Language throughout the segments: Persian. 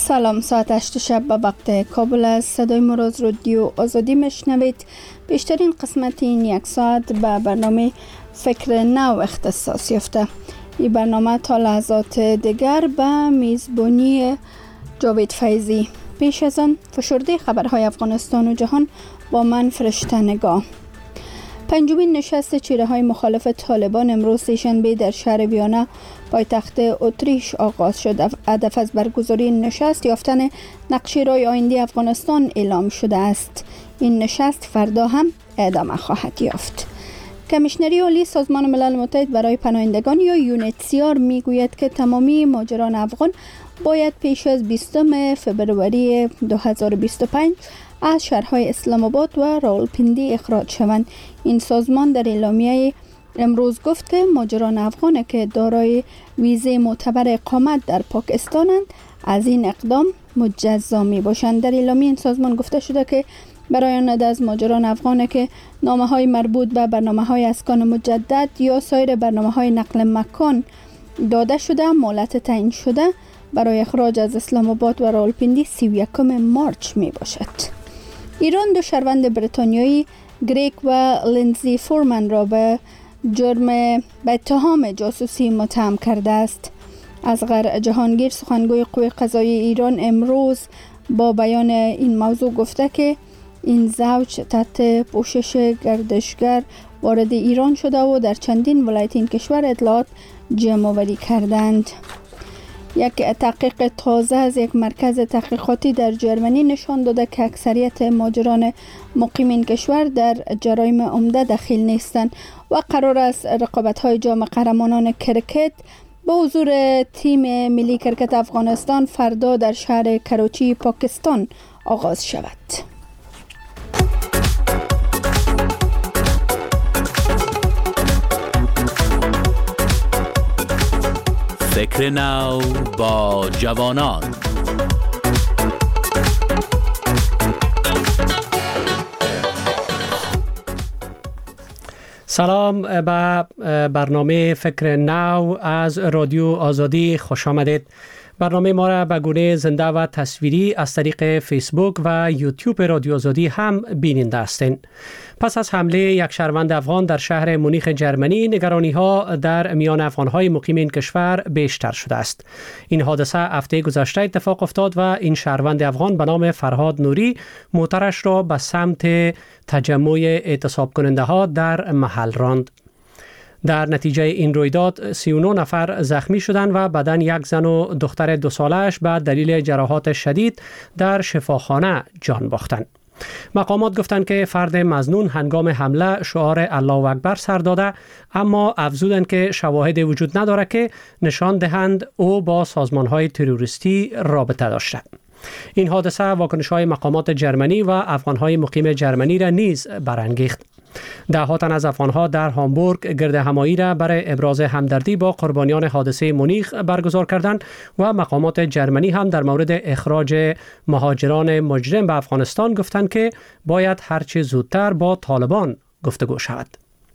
سلام، ساعت 8 شب به وقت کابل است. صدای ما را از رادیو آزادی میشنوید. بیشترین قسمت این یک ساعت به برنامه فکر نو اختصاص یافته. این برنامه تا لحظات دیگر به میزبانی جاوید فیضی. پیش از آن فشرده خبرهای افغانستان و جهان با من فرشته نگاه. پنجمین نشست چهره‌های مخالف طالبان امروز سه‌شنبه در شهر ویانا پایتخت اتریش آغاز شد. هدف از برگزاری این نشست یافتن نقشه راه آینده افغانستان اعلام شده است. این نشست فردا هم ادامه خواهد یافت. کمیشنری عالی سازمان ملل متحد برای پناهندگان یا یونیتسیار میگوید که تمامی مهاجران افغان باید پیش از 20 فبروری 2025 از شهرهای اسلام آباد و راولپیندی اخراج شوند. این سازمان در اعلامیه امروز گفت که مهاجران افغان که دارای ویزه معتبر اقامت در پاکستانند از این اقدام مجزا می باشند. در اعلامیه این سازمان گفته شده که برای آن عده از مهاجران افغان که نامه‌های مربوط به برنامه‌های اسکان مجدد یا سایر برنامه‌های نقل مکان داده شده مهلت تعیین شده برای اخراج از اسلام آباد و راولپیندی 31 مارچ می باشد. ایران دو شهروند بریتانیایی گریگ و لینزی فورمن را به اتهام جاسوسی متهم کرده است. اصغر جهانگیر سخنگوی قوه قضاییه ایران امروز با بیان این موضوع گفته که این زوج تحت پوشش گردشگر وارد ایران شده و در چندین ولایت این کشور اطلاعات جمع آوری کردند. یک تحقیق تازه از یک مرکز تحقیقاتی در جرمنی نشان داده که اکثریت مهاجران مقیم این کشور در جرایم عمده دخیل نیستند و قرار است رقابت‌های جام قهرمانان کرکت با حضور تیم ملی کرکت افغانستان فردا در شهر کراچی پاکستان آغاز شود. فکر نو با جوانان. سلام به برنامه فکر نو از رادیو آزادی خوش آمدید. برنامه ما را به گونه زنده و تصویری از طریق فیسبوک و یوتیوب رادیو آزادی هم بیننده هستین. پس از حمله یک شهروند افغان در شهر مونیخ جرمنی، نگرانی‌ها در میان افغان‌های مقیم این کشور بیشتر شده است. این حادثه هفته گذشته اتفاق افتاد و این شهروند افغان به نام فرهاد نوری موترش را به سمت تجمع اعتصاب کننده‌ها در محل راند. در نتیجه این رویداد 39 نفر زخمی شدند و بدن یک زن و دختر 2 ساله‌اش به دلیل جراحات شدید در شفاخانه جان باختند. مقامات گفتند که فرد مظنون هنگام حمله شعار الله اکبر سر داده، اما افزودند که شواهد وجود نداره که نشان دهند او با سازمان‌های تروریستی رابطه داشته. این حادثه واکنش‌های مقامات جرمنی و افغان‌های مقیم جرمنی را نیز برانگیخت. ده‌ها تن از افغان‌ها در هامبورگ گردهمایی را برای ابراز همدردی با قربانیان حادثه مونیخ برگزار کردند و مقامات جرمنی هم در مورد اخراج مهاجران مجرم به افغانستان گفتند که باید هرچه زودتر با طالبان گفتگو شود.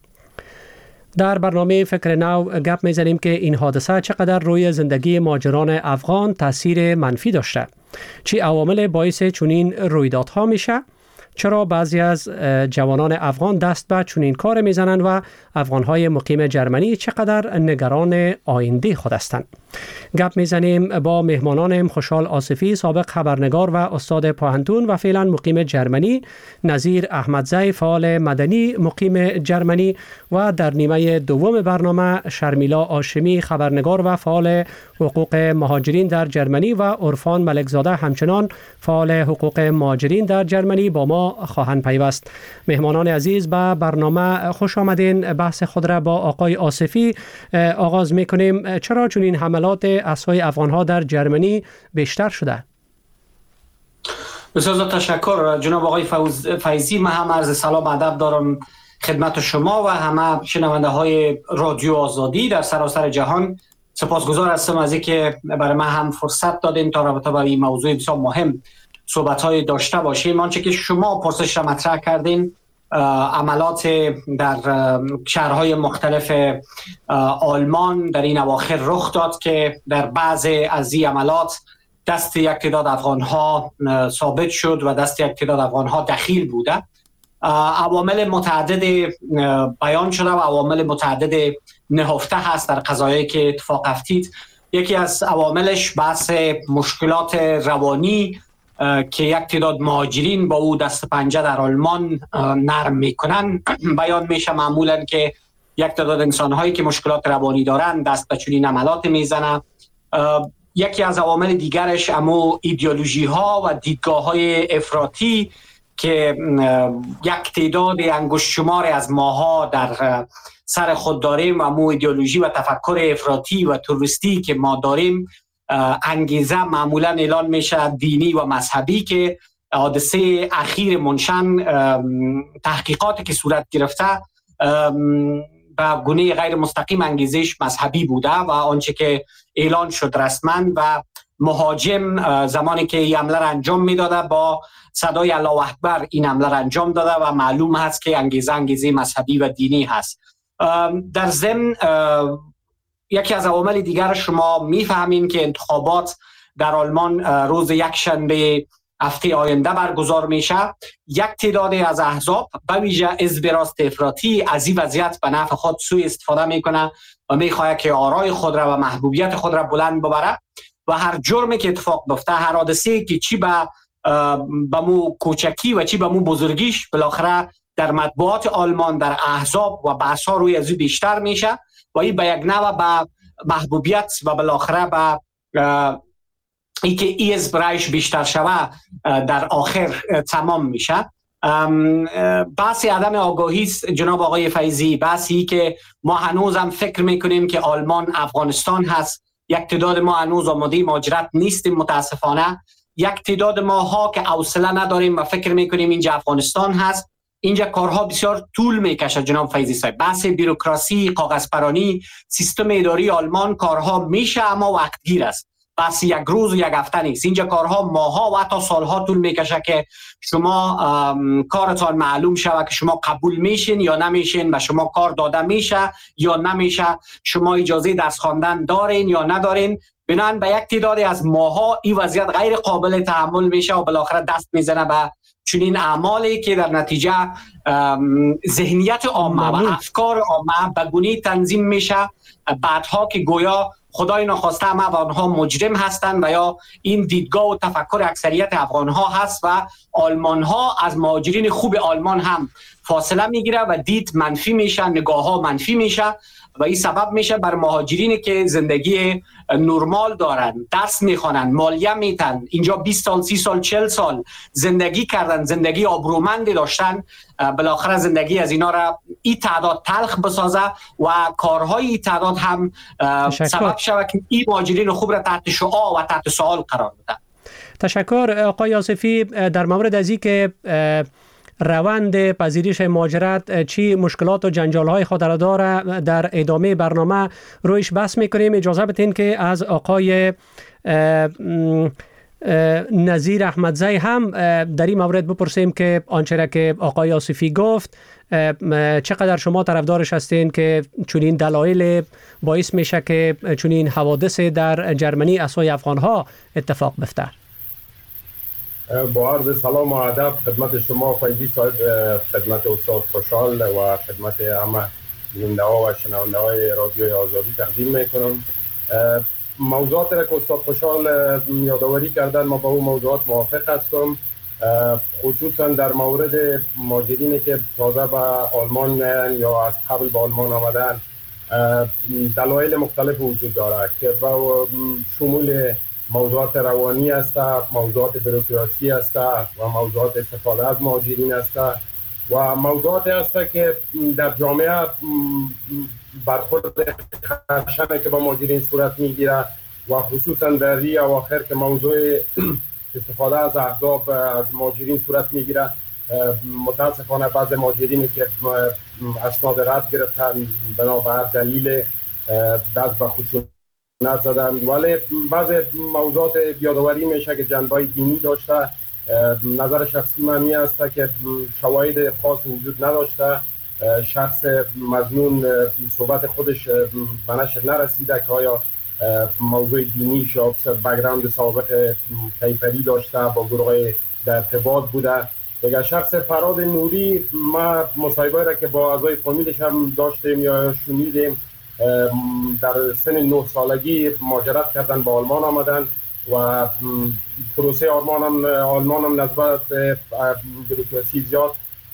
در برنامه فکر نو گپ می‌زنیم که این حادثه چقدر روی زندگی مهاجران افغان تاثیر منفی داشته، چه عوامل باعث چنین رویدادها میشه، چرا بعضی از جوانان افغان دست به چنین کار میزنند و افغانهای مقیم جرمنی چقدر نگران آینده خود هستند. گپ میزنیم با مهمانانم خوشحال آصفی، سابق خبرنگار و استاد پوهنتون و فعلا مقیم جرمنی، نظیر احمدزی، فعال مدنی مقیم جرمنی، و در نیمه دوم برنامه شرمیلا هاشمی، خبرنگار و فعال حقوق مهاجرین در جرمنی، و عرفان ملکزاده همچنان فعال حقوق مهاجرین در جرمنی با ما خواهند پیوست. مهمانان عزیز به برنامه خوش آمدین. بحث خود را با آقای آصفی آغاز میکنیم. چرا چنین حملات اسای افغانها در جرمنی بیشتر شده؟ بسیار تشکر جناب آقای فیضی. من هم عرض سلام ادب دارم خدمت شما و همه شنونده های رادیو آزادی در سراسر جهان. سپاسگزار هستم از اینکه برای من هم فرصت دادین تا رابطه با این موضوع بسیار مهم صحبت‌های داشته باشیم. آنچه که شما پرسش را مطرح کردین، عملات در شهرهای مختلف آلمان در این اواخر رخ داد که در بعض از این عملات دست یک تعداد افغان‌ها ثابت شد و دست یک تعداد افغان‌ها دخیل بوده. عوامل متعدد بیان شده و عوامل متعدد نهفته هست در قضایایی که اتفاق افتید. یکی از عواملش بحث مشکلات روانی که یک تعداد مهاجرین با او دست پنجه در آلمان نرم میکنن بیان میشه. معمولا که یک تعداد انسان‌هایی که مشکلات روانی دارن دست به چنین عملات میزنن. یکی از عوامل دیگرش امو ایدئولوژی ها و دیدگاه های افراطی که یک تعداد انگشت شمار از ماها در سر خود داریم و امو ایدئولوژی و تفکر افراطی و توریستی که ما داریم انگیزه معمولا اعلان میشه دینی و مذهبی که حادثه اخیر منشن تحقیقاتی که صورت گرفته به گونه غیر مستقیم انگیزش مذهبی بوده و آنچه که اعلان شد رسما و مهاجم زمانی که این حمله را انجام میداده با صدای الله اکبر این حمله را انجام داده و معلوم هست که انگیزه مذهبی و دینی هست. در ضمن یکی از عوامل دیگر شما میفهمین که انتخابات در آلمان روز یکشنبه هفته آینده برگزار میشه. یک تعداد از احزاب به ویژه حزب راست افراطی از این وضعیت به نفع خود سوء استفاده میکنه و میخواد که آرای خود را و محبوبیت خود را بلند ببره و هر جرمی که اتفاق بیفته، هر حادثه‌ای که چی به مو کوچکی و چی به مو بزرگیش بالاخره در مطبوعات آلمان در احزاب و بحث‌ها روی از بیشتر میشه و این به یک نوع به محبوبیت و بالاخره به ای که ای از برایش بیشتر شوه در آخر تمام میشه. بحث عدم آگاهی جناب آقای فیضی، بحثی که ما هنوز هم فکر میکنیم که آلمان افغانستان هست. یک تعداد ما هنوز آماده مهاجرت نیستیم متاسفانه. یک تعداد ماها که حوصله نداریم و فکر میکنیم اینجا افغانستان هست. اینجا کارها بسیار طول میکشه جناب فیضی صاحب. بحث بیروکراسی، کاغذپرانی، سیستم اداری آلمان کارها میشه اما وقتگیر است. بس یک روز و یک هفته نیست. اینجا کارها ماها و حتی سالها طول میکشه که شما کارتان معلوم شود که شما قبول میشین یا نمیشین و شما کار داده میشه یا نمیشه، شما اجازه درس خواندن دارین یا ندارین. بنابراین به یک تعدادی از ماها این وضعیت غیر قابل تحمل میشه و بالاخره دست میزنه به چنین اعمالی که در نتیجه ذهنیت عامه و افکار عامه به گونه‌ای تنظیم میشه بعدها که گویا خدای ناخواسته هم افغان‌ها مجرم هستند و یا این دیدگاه و تفکر اکثریت افغان‌ها هست و آلمان‌ها از مهاجرین خوب آلمان هم فاصله میگیره و دید منفی میشه، نگاه‌ها منفی میشه و این سبب میشه بر مهاجرینی که زندگی نرمال دارن، درس میخوانن، مالیه میتن، اینجا 20 سال 30 سال 40 سال زندگی کردن، زندگی آبرومندی داشتن، بالاخره زندگی از اینا را این تعداد تلخ بسازه و کارهای این تعداد هم سبب شود که این مهاجرین خوب را تحت شعاع و تحت سوال قرار بده. تشکر آقای آصفی. در مورد از این که روند پذیرش مهاجرت چی مشکلات و جنجال‌های خود را داره در ادامه برنامه رویش بحث می‌کنیم. اجازه بدین که از آقای نظیر احمدزی هم در این مورد بپرسیم که آنچه را که آقای آصفی گفت چقدر شما طرفدارش هستین که چنین دلایل باعث میشه که چنین حوادث در جرمنی اسای افغان‌ها اتفاق بیفته؟ با عرض سلام و ادب خدمت شما فیضی صاحب، خدمت استاد خوشحال و خدمت همه بیننده‌ها و شنونده‌های رادیوی آزادی تقدیم میکنم. موضوعات را که استاد خوشحال یادآوری کردن ما با اون موضوعات موافق هستم، خصوصا در مورد مهاجرینی که تازه به آلمان میان یا از قبل به آلمان آمدن. دلایل مختلف وجود داره که با شمول موضوعات روانی است، موضوعات بروکراسی است و موضوعات استفاده از مهاجرین است و موضوعات است که در جامعه برخورد خشنه که با مهاجرین صورت میگیره و خصوصا در این اواخر که موضوع استفاده از احزاب از مهاجرین صورت میگیره. متاسفانه بعض مهاجرینی که اسناد رد گرفتن بنابر دلیل دست به خشونت زدن، ولی بعض موضوعات یادآوری میشه که جنبه دینی داشته. نظر شخصی من این است که شواهد خاص وجود نداشته، شخص مظنون صحبت خودش به نشر نرسیده که آیا موضوع دینی شد، بک‌گراند سابق کیفری داشته، با گروه در ارتباط بوده. دیگه شخص فراد نوری، ما مصاحبه را که با اعضای فامیلش هم داشتیم یا شنیدیم، در سن 9 سالگی مهاجرت کردن به آلمان آمدن و پروسه آلمان هم نسبت بروکراسی زیاد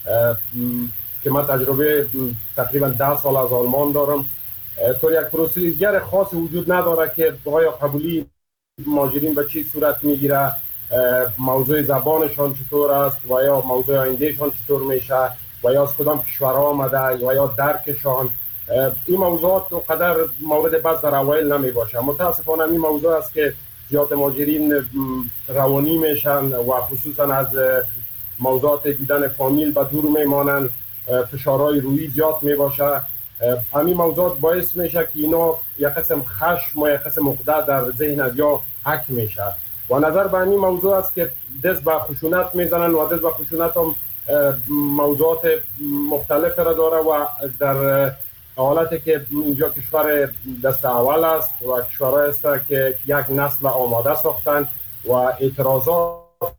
که من تجربه تقریبا 10 سال از آلمان دارم، طور یک پروسیجر خاص وجود نداره که آیا قبولی مهاجرین به چی صورت میگیره، موضوع زبانشان چطور است و یا موضوع آیندهشان چطور میشه و یا از کدام کشورها آمده و یا درکشان. این موضوعات اونقدر مورد بحث در اوایل نمی باشه. متاسفانه این موضوع است که زیاد مهاجرین روانی میشن و خصوصا از موضوعات دیدن فامیل به دور میمانن، فشارهای روحی زیاد می باشه. همین موضوعات باعث میشه که اینا یک قسم خشم و یک قسم عقده در ذهن از یا حک میشه و نظر به این موضوع است که دست به خشونت میزنن و دست به خشونت هم موضوعات مختلف را داره و در حالتی که اینجا کشور دست اول است و کشورهای است که یک نسل آماده ساختن و اعتراضات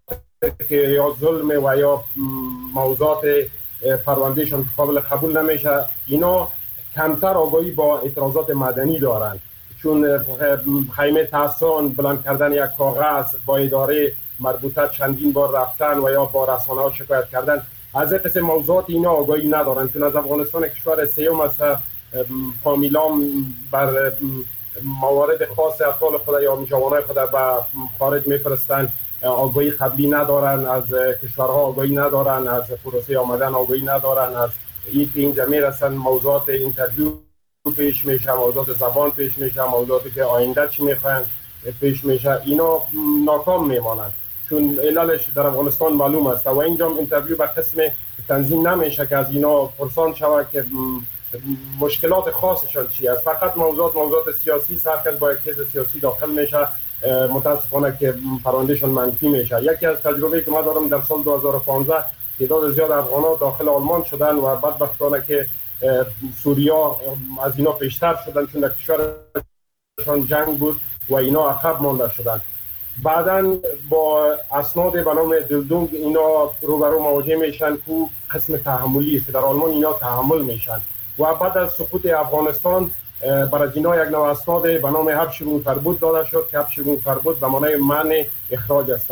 که یا ظلم و یا موضوعات پروندهشان قابل قبول نمیشه، اینا کمتر آگاهی با اعتراضات مدنی دارن، چون خیمه تحصان بلند کردن یک کاغذ با اداره مربوطه چندین بار رفتن و یا با رسانه ها شکایت کردن، از این قسم موضوعات اینا آگاهی ندارن، چون از افغانستان کشور سیوم است، فامیلام بر موارد خاص اطفال خود یا جوانای خود به خارج میفرستن، آگاهی قبلی ندارن، از کشورها آگاهی ندارن، از پروسه آمدن آگاهی ندارن، از اینجا میرسن موضوعات اینترویو پیش میشه، موضوعات زبان پیش میشه، موضوعاتی که آینده چی میخواین پیش میشه، اینا ناکام میمانند، چون علالش در افغانستان معلوم است و اینجا اینترویو به قسم تنظیم نمیشه که از اینا پرسان شود که مشکلات خاصشان چی است. فقط موضوعات سیاسی، سرکز با یک کیس سیاسی داخل میشه، متاسفانه که پروندهشان منفی میشه. یکی از تجربه که ما دارم، در سال 2015 تعداد زیاد افغانا داخل آلمان شدن و بدبختانه که سوریا از اینا پیشتر شدن، چون در کشورشان جنگ بود و اینا عقب مانده شدن. بعداً با اسناد به نام دلدونگ اینا روبرو مواجه میشن که قسم تحملی است، در آلمان اینا تحمل میشن و بعد از سقوط افغانستان برای اینا یک نوع اسناد به نام حبس فربود داده شد که حبس فربود به معنای منع اخراج است.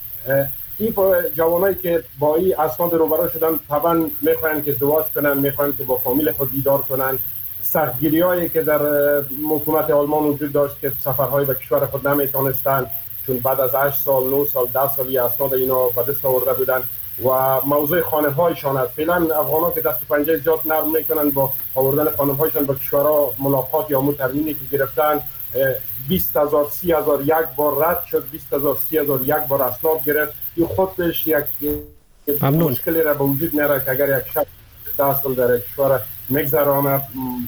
این جوانایی که با این اسناد روبرو شدن طبعا میخواین که ازدواج کنن، میخواین که با فامیل خود دیدار کنن. سختگیری‌هایی که در حکومت آلمان وجود داشت که سفرهای به کشور خود نمیتونستن، چون بعد از 8 سال 9 سال 10 سالی اسناد اینا به دست آورده بودن و موضوع خانه‌هایشان است. فعلا افغانا که دست پنجه زیاد نرم میکنن با آوردن خانه‌هایشان به کشورها ملاقات یا ترمینی که گرفتن، 20,000 30,000 یک بار رد شد، 20,000 30,000 یک بار اسناد گرفت. این خودش یک مشکلی را به وجود میاره که اگر یک شخص 10 سال در کشور میگذرانه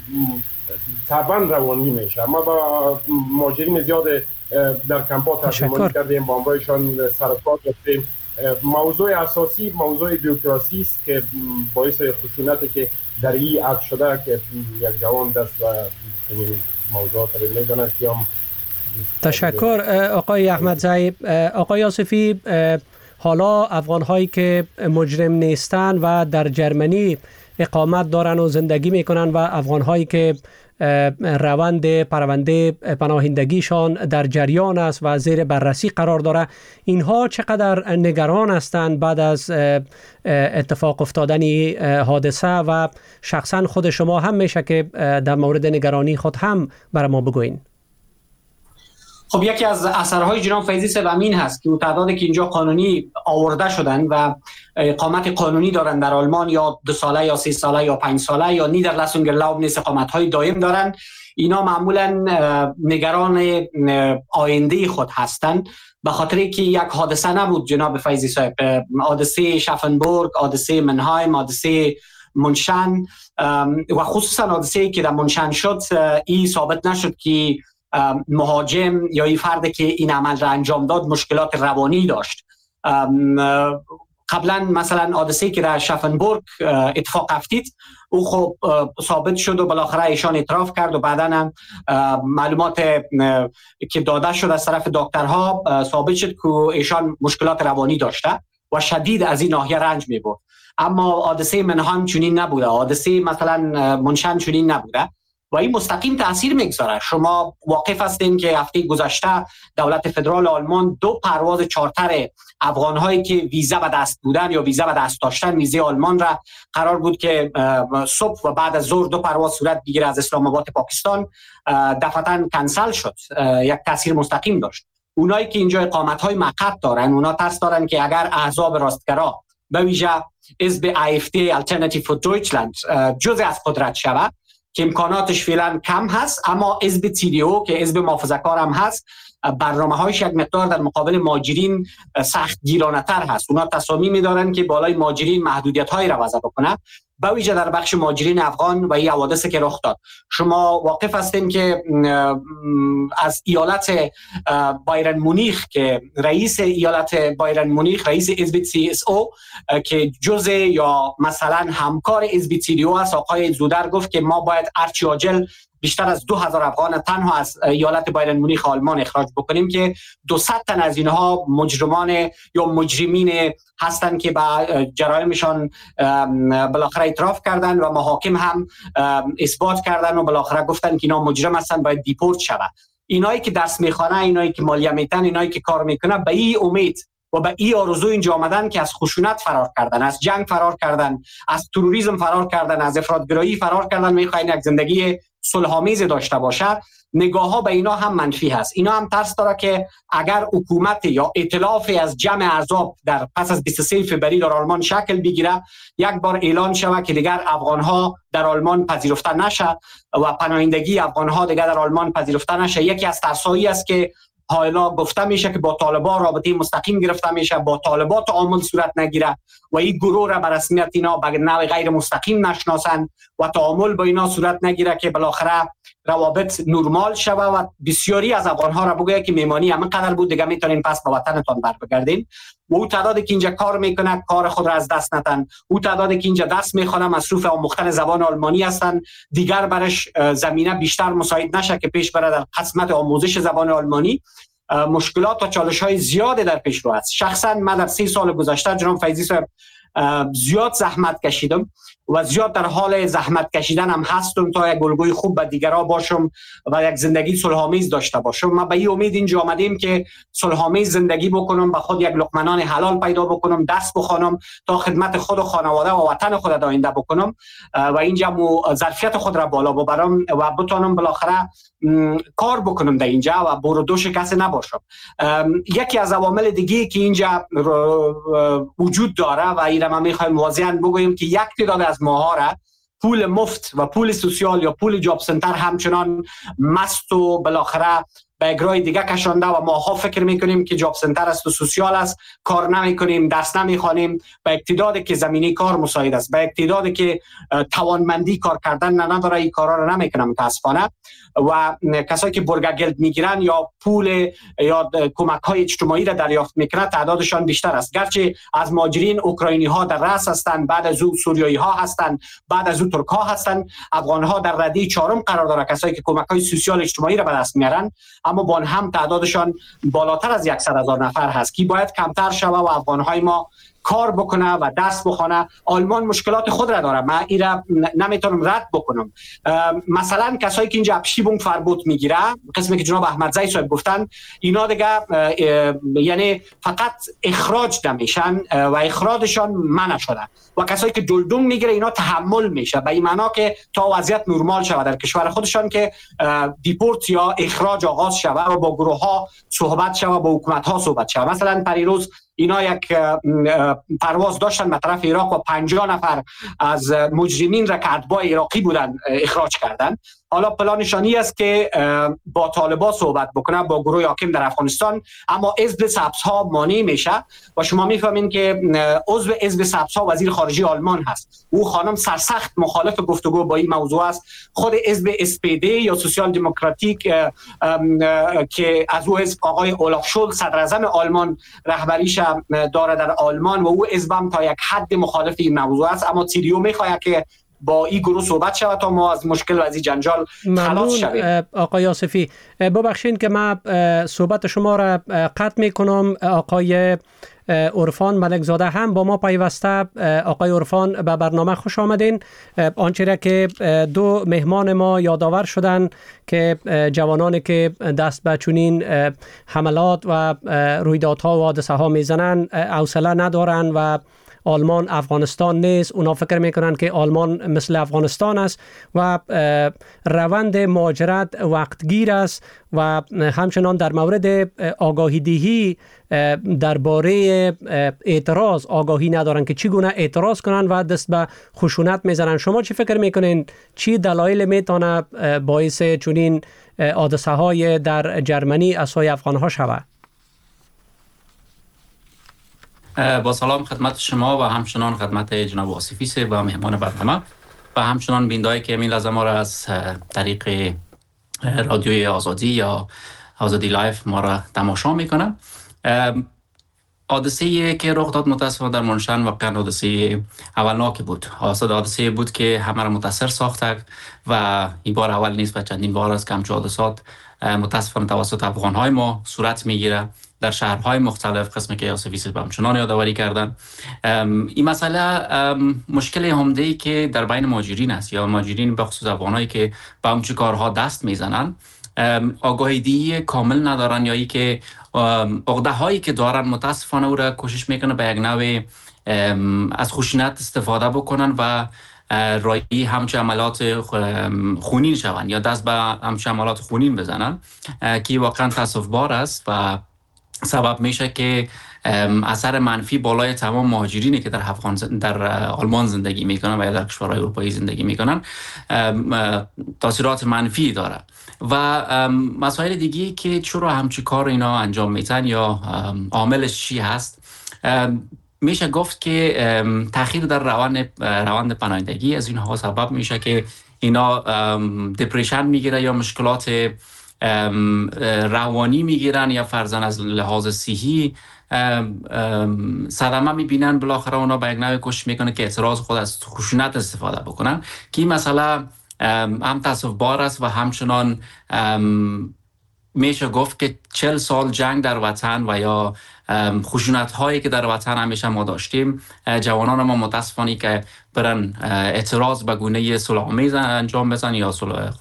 طبعا روانی میشه. ما با مهاجرین زیاد در کمپ‌ها ترجمانی کردیم، با آنهایشان سرکار داشتیم. موضوع اساسی موضوع بیوکراسی است که باعث خشونتی که در این عد شده که یک جوان دست و موضوعات رو میدونه که تشکر آقای احمدزی. آقای آصفی، حالا افغان هایی که مجرم نیستن و در جرمنی اقامت دارن و زندگی میکنن و افغان هایی که روند پرونده پناهندگیشان در جریان است و زیر بررسی قرار داره، اینها چقدر نگران هستند بعد از اتفاق افتادن حادثه و شخصا خود شما هم میشه که در مورد نگرانی خود هم برای ما بگوین؟ خب یکی از اثرهای جناب فیضی صاحب امین هست که تعدادی که اینجا قانونی آورده شدن و اقامت قانونی دارن در آلمان، یا 2 ساله یا 3 ساله یا 5 ساله یا نیدرلسونگرلاوب نیست، اقامت‌های دائم دارن، اینا معمولا نگران آینده خود هستند، به خاطر که یک حادثه نبود جناب فیضی صاحب، حادثه شافنبورگ، حادثه منهایم، حادثه منشن و خصوصا حادثه‌ای که در منشن شد، این ثابت نشد که مهاجم یا این فرد که این عمل را انجام داد مشکلات روانی داشت. قبلا مثلا حادثه‌ای که در شفنبورگ اتفاق افتید او خب ثابت شد و بالاخره ایشان اعتراف کرد و بعدا هم معلومات که داده شد از طرف دکترها ثابت شد که ایشان مشکلات روانی داشته و شدید از این ناحیه رنج می‌برد. اما حادثه منهان چنین نبوده، حادثه مثلا منشن چنین نبوده و این مستقیم تاثیر میگذاره. شما واقف هستین که هفته گذشته دولت فدرال آلمان 2 پرواز چارتر افغان‌هایی که ویزا به دست بودن یا ویزا به دست داشتن ویزای آلمان را قرار بود که صبح و بعد از ظهر 2 پرواز صورت بگیره از اسلام آباد پاکستان، دفعتاً کنسل شد. یک تاثیر مستقیم داشت. اونایی که اینجا اقامت‌های موقت دارن اونا ترس دارن که اگر احزاب راستگرا به ویژه حزب AfD Alternative for Deutschland جزء از قدرت شود که امکاناتش فعلا کم هست، اما حزب CDU که حزب محافظه‌کار هم هست برنامه‌هایش یک مقدار در مقابل مهاجرین سخت گیرانه‌تر هست. اونا تصامیم دارن که بالای مهاجرین محدودیت‌هایی را وضع بکنه، به ویژه در بخش مهاجرین افغان و این حوادثی که رخ داد. شما واقف هستین که از ایالت بایرن مونیخ که رئیس ایالت بایرن مونیخ رئیس حزب CSU که جزء یا مثلا همکار حزب CDU است، آقای زودر گفت که ما باید هرچی عاجل بیشتر از 2000 افغان تنها از ایالت بایرن مونیخ آلمان اخراج بکنیم که 200 تن از اینها مجرمان یا مجرمین هستند که به جرائمشان بالاخره اعتراف کردن و محاکم هم اثبات کردن و بالاخره گفتن که اینا مجرم هستند، باید دیپورت شود. اینایی که درس میخوانه، اینایی که مالیه میتن، اینایی که کار میکنه به این امید و به این آرزو اینجا آمدن که از خشونت فرار کردن، از جنگ فرار کردن، از تروریسم فرار کردن، از افراطگرایی فرار کردن، میخواین یک زندگی صلح‌آمیز داشته باشه. نگاه‌ها به اینا هم منفی هست. اینا هم ترس داره که اگر حکومت یا ائتلافی از جمع احزاب در پس از 23 فوریه در آلمان شکل بگیره، یک بار اعلان شود که دیگر افغان‌ها در آلمان پذیرفته نشه و پناهندگی افغان‌ها دیگر در آلمان پذیرفته نشه. یکی از ترسایی است که حالا گفته میشه که با طالبان رابطه مستقیم گرفته میشه، با طالبان تعامل صورت نگیره و این گروه را به رسمیت اینا به نوع غیر مستقیم نشناسن و تعامل با اینا صورت نگیره که بالاخره روابط نرمال شوه و بسیاری از افغان‌ها را بگه که میمانی همین قدر بود دیگه میتونین پس به وطنتون بر بگردین. و او تعدادی که اینجا کار میکنه کار خود را از دست نتن، او تعدادی که اینجا درس میخوانه مصروف آموختن زبان آلمانی هستن، دیگر برش زمینه بیشتر مساعد نشه که پیش بره در قسمت آموزش زبان آلمانی. مشکلات و چالش‌های زیاده در پیش رو است. شخصا من در 3 سال گذشته جناب فیضی صاحب زیاد زحمت کشیدم و زیاد در حال زحمت کشیدن هم هستم تا یک الگوی خوب به دیگران باشم و یک زندگی صلح‌آمیز داشته باشم. ما به این امید اینجا آمدیم که صلح‌آمیز زندگی بکنم، به خود یک لقمه حلال پیدا بکنم، درس بخوانم تا خدمت خود و خانواده و وطن خود آینده بکنم و اینجا ظرفیت خود را بالا ببرم و بتونم بالاخره کار بکنم در اینجا و برو شکست نباشم. یکی از عوامل دیگه که اینجا وجود داره و این ما میخوایم واضحاً بگوییم که یک تعداد از ماها را پول مفت و پول سوسیال یا پول جاب سنتر همچنان مست و بالاخره به اجرای دیگه کشانده و ماها فکر میکنیم که جاب سنتر است و سوسیال است، کار نمیکنیم، درس نمیخوانیم، به اقتداری که زمینی کار مساعد است، به اقتداری که توانمندی کار کردن نداره این کارا رو نمیکنم متاسفانه. و کسایی که برگگلد میگیرن یا پول یا کمک های اجتماعی را دریافت میکنن تعدادشان بیشتر است. گرچه از مهاجرین اوکراینی ها در رأس هستند، بعد از او سوریایی ها هستند، بعد از او ترک ها هستند، افغان ها در رده 4 قرار داره کسایی که کمک های سوسیال اجتماعی را به دست میارن، اما با هم تعدادشان بالاتر از 100,000 نفر هست که باید کمتر شوه و افغان های ما کار بکنه و درس بخونه. آلمان مشکلات خود را داره، من این را نمیتونم رد بکنم. مثلا کسایی که اینجا ابشیبونگ فربوت میگیره، قسمی که جناب احمدزی صاحب گفتن، اینا دیگه یعنی فقط اخراج نمیشن و اخراجشان منع شده و کسایی که جلدون میگیره اینا تحمل میشه، به این معنا که تا وضعیت نرمال شود در کشور خودشان که دیپورت یا اخراج آغاز شود و با گروه ها صحبت شود، با حکومت ها صحبت شود. مثلا پریروز اینا یک پرواز داشتن به طرف عراق و 50 نفر از مجرمین را که اتباع عراقی بودن اخراج کردن. حالا پلانشانی است که با طالبان صحبت بکنه، با گروه حاکم در افغانستان، اما حزب سبزها مانع میشه و شما میفهمین که عضو حزب سبزها وزیر خارجه آلمان هست. او خانم سرسخت مخالف گفتگو با این موضوع است. خود حزب SPD یا سوسیال دموکراتیک که از او حزب آقای اولاف شولز صدر اعظم آلمان رهبریش داره در آلمان و او حزبم تا یک حد مخالف این موضوع است، اما تیریو میخواد که با این گروه صحبت شود تا ما از مشکل و از این جنجال خلاص شویم. آقای آصفی، ببخشید که من صحبت شما را قطع میکنم. آقای عرفان ملکزاده هم با ما پیوسته. آقای عرفان، به برنامه خوش آمدین. آنچه را که دو مهمان ما یادآور شدن که جوانانی که دست به چنین حملات و رویدادها و حادثه ها میزنن حوصله ندارن و آلمان افغانستان نیست. اونا فکر میکنن که آلمان مثل افغانستان است و روند مهاجرت وقتگیر است و همچنان در مورد آگاهی دهی درباره اعتراض آگاهی ندارن که چگونه اعتراض کنن و دست به خشونت میزنن. شما چی فکر میکنین؟ چی دلایل میتونه باعث چنین حادثه های در جرمنی از سوی افغان ها شود؟ با سلام خدمت شما و همچنان خدمت جناب آصفی صاحب و مهمان برنامه و همچنان بیننده‌ای که این لحظه ما را از طریق رادیوی آزادی یا آزادی لایف ما را تماشا میکنه. حادثه‌ای که رخ داد متاسفانه در منشن واقعا حادثه اولناکی بود. حادثه بود که همه را متاثر ساخته و این بار اول نیست و چندین بار است که همچون حادثات متاسفانه توسط افغان‌های ما صورت میگیره در شهرهای مختلف، قسمی که آصفی صاحب همچنان یادآوری کردن. این مسئله مشکل عمده‌ای که در بین مهاجرین است یا مهاجرین به خصوص افغانایی که به همچون کارها دست میزنن آگاهی کامل ندارن یا ای که عقده هایی که دارن متاسفانه او را کوشش میکنه به یک نوع از خشونت استفاده بکنن و رایی همچه عملات خونین شون یا دست به همچه عملات خونین بزنن که واقعا تاسف بار است و سبب میشه که اثر منفی بالای تمام مهاجرینی که در آلمان زندگی میکنن و یا در کشورهای اروپایی زندگی میکنن تاثیرات منفی داره. و مسائل دیگی که چرا همچی کار اینا انجام میتن یا عاملش چی هست، میشه گفت که تأخیر در روند پناهندگی از اینها سبب میشه که اینا دپریشن میگیره یا مشکلات روانی میگیرن یا فرضاً از لحاظ صحی صدمه میبینن. بالاخره اونا به یک نوع کوشش میکنه که اعتراض خود از خشونت استفاده بکنن که این مسئله هم تاسف بار است و همچنان میشه گفت که 40 سال جنگ در وطن و یا خشونت هایی که در وطن همیشه ما داشتیم، جوانان ما متاسفانه که برن اعتراض به گونه صلح‌آمیز انجام بدن یا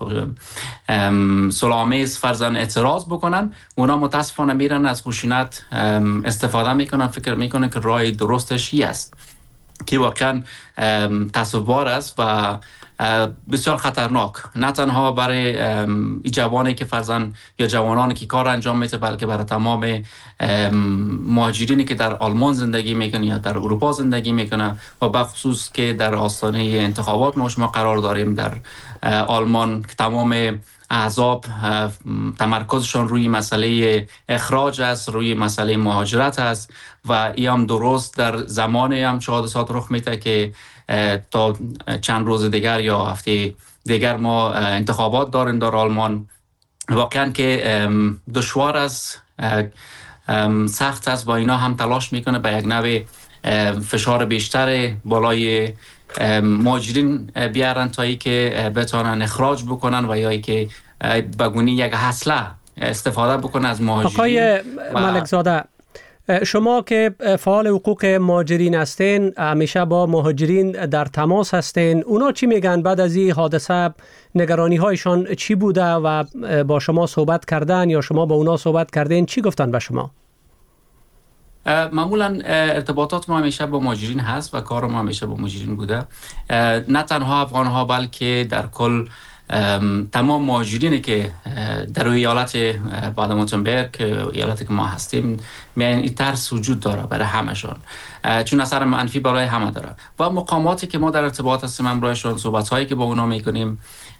صلح‌آمیز فرضاً اعتراض بکنن، اونا متاسفانه میرن از خشونت استفاده میکنن، فکر میکنن که راه درستش این است که واقعا تصور است و بسیار خطرناک، نه تنها برای جوانی که فرزن یا جوانانی که کار انجام میده، بلکه برای تمام مهاجرینی که در آلمان زندگی میکنه یا در اروپا زندگی میکنه و بخصوص که در آستانه انتخابات ما قرار داریم در آلمان که تمام احزاب تمرکزشون روی مسئله اخراج است، روی مسئله مهاجرت است و این هم درست در زمان هم حادثات رخ میده که تا چند روز دیگر یا هفته دیگر ما انتخابات داریم در آلمان. واقعا که دشوار است، سخت است، با اینا هم تلاش میکنه به یک نوع فشار بیشتر بالای مهاجرین بیارن تا ای که بتونن اخراج بکنن و یا ای که بگونی یک حسله استفاده بکنن از مهاجرین. آقای ملکزاده، شما که فعال حقوق مهاجرین هستین، همیشه با مهاجرین در تماس هستین، اونا چی میگن بعد از این حادثه؟ نگرانی هایشان چی بوده و با شما صحبت کردن یا شما با اونا صحبت کردین؟ چی گفتن به شما؟ معمولا ارتباطات ما همیشه با مهاجرین هست و کار ما همیشه با مهاجرین بوده، نه تنها افغان ها بلکه در کل تمام مهاجرینی که در ایالت بادن-وورتمبرگ، ایالتی که ما هستیم، این ترس وجود داره برای همشون، چون اثر منفی برای همه داره و مقاماتی که ما در ارتباط هستیم همراهشون، صحبت هایی که با اونا میکنیم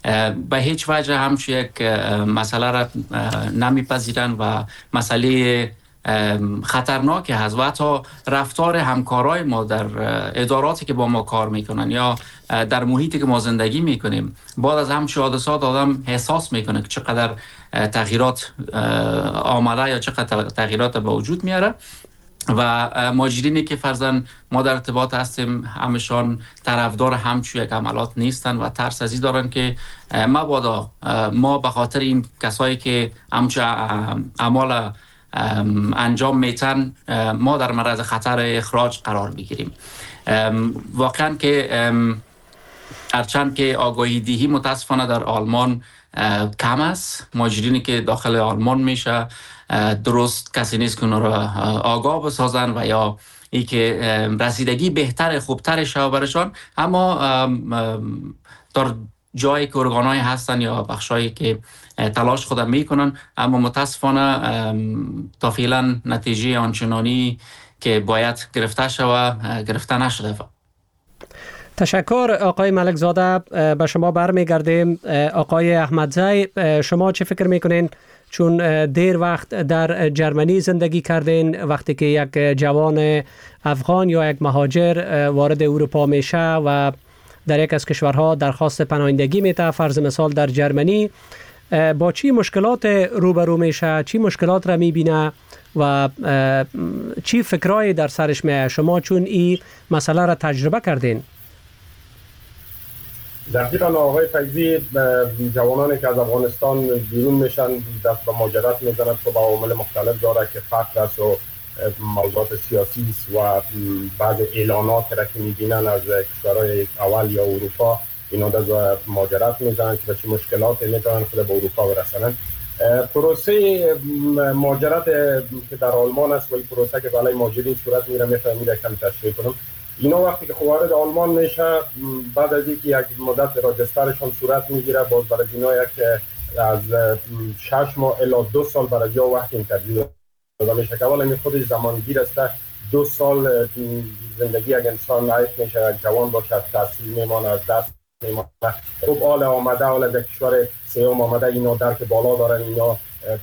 به هیچ وجه همچون یک مسئله را نمیپذیرند و مسئله خطرناکی هست و حتی رفتار همکارای ما در اداراتی که با ما کار میکنن یا در محیطی که ما زندگی میکنیم بعد از همچون حادثات آدم احساس میکنه که چقدر تغییرات آمده یا چقدر تغییرات به وجود میاره و ماجرینی که فرضاً ما در ارتباط هستیم همشان طرفدار همچون یک عملات نیستن و ترس از این دارن که مبادا ما به خاطر این کسایی که همچون اعمال انجام میتن ما در معرض خطر اخراج قرار بگیریم. واقعا که هرچند که آگاهی دهی متاسفانه در آلمان کم است، ماجرینی که داخل آلمان میشه درست کسی نیست که اونا را آگاه بسازن و یا ای که رسیدگی بهتر خوبتر شو برشان، اما در جایی که ارگان‌های هستن یا بخشایی که تلاش خودم میکنن اما متاسفانه تا فعلا نتیجه آنچنانی که باید گرفته شود گرفته نشده. تشکر آقای ملک زاده. به شما برمیگردیم. آقای احمدزی، شما چه فکر میکنین؟ چون دیر وقت در جرمنی زندگی کردین، وقتی که یک جوان افغان یا یک مهاجر وارد اروپا میشه و در یک از کشورها درخواست پناهندگی میده، فرض مثال در جرمنی، با چی مشکلات روبرو میشه؟ چی مشکلات را میبینه و چی فکرایی در سرش میاد؟ شما چون این مسئله را تجربه کردین. دقیقاً آقای فیضی، جوانانی که از افغانستان بیرون میشن دست به مهاجرت میزنند که با عوامل مختلف داره که فقر است و موضوعات سیاسی است و بعض اعلانات را که میبینن از کشورهای اول یا اروپا، اینا در مهاجرت میزنن که به چه مشکلاتی میتونن خود به اروپا برسنن. پروسه مهاجرت که در آلمان است و این پروسه که برای مهاجرین صورت میره میفهمید کم تشریح کنم. اینا وقتی که وارد آلمان میشه بعد از اینکه یک مدت راجسترشون صورت میگیره، باز برای اینا یک از 6 ماه الی 2 سال برای یا وقت اینترویو داده میشه که اولا خودش زمانگیر است. 2 سال زندگی یک انسان لایق میشه، یک جوان باشه، تحصیل میمانه، از دست میمانه، خوب آل آمده، آل از کشور سیوم آمده، اینا درک بالا دارن، اینا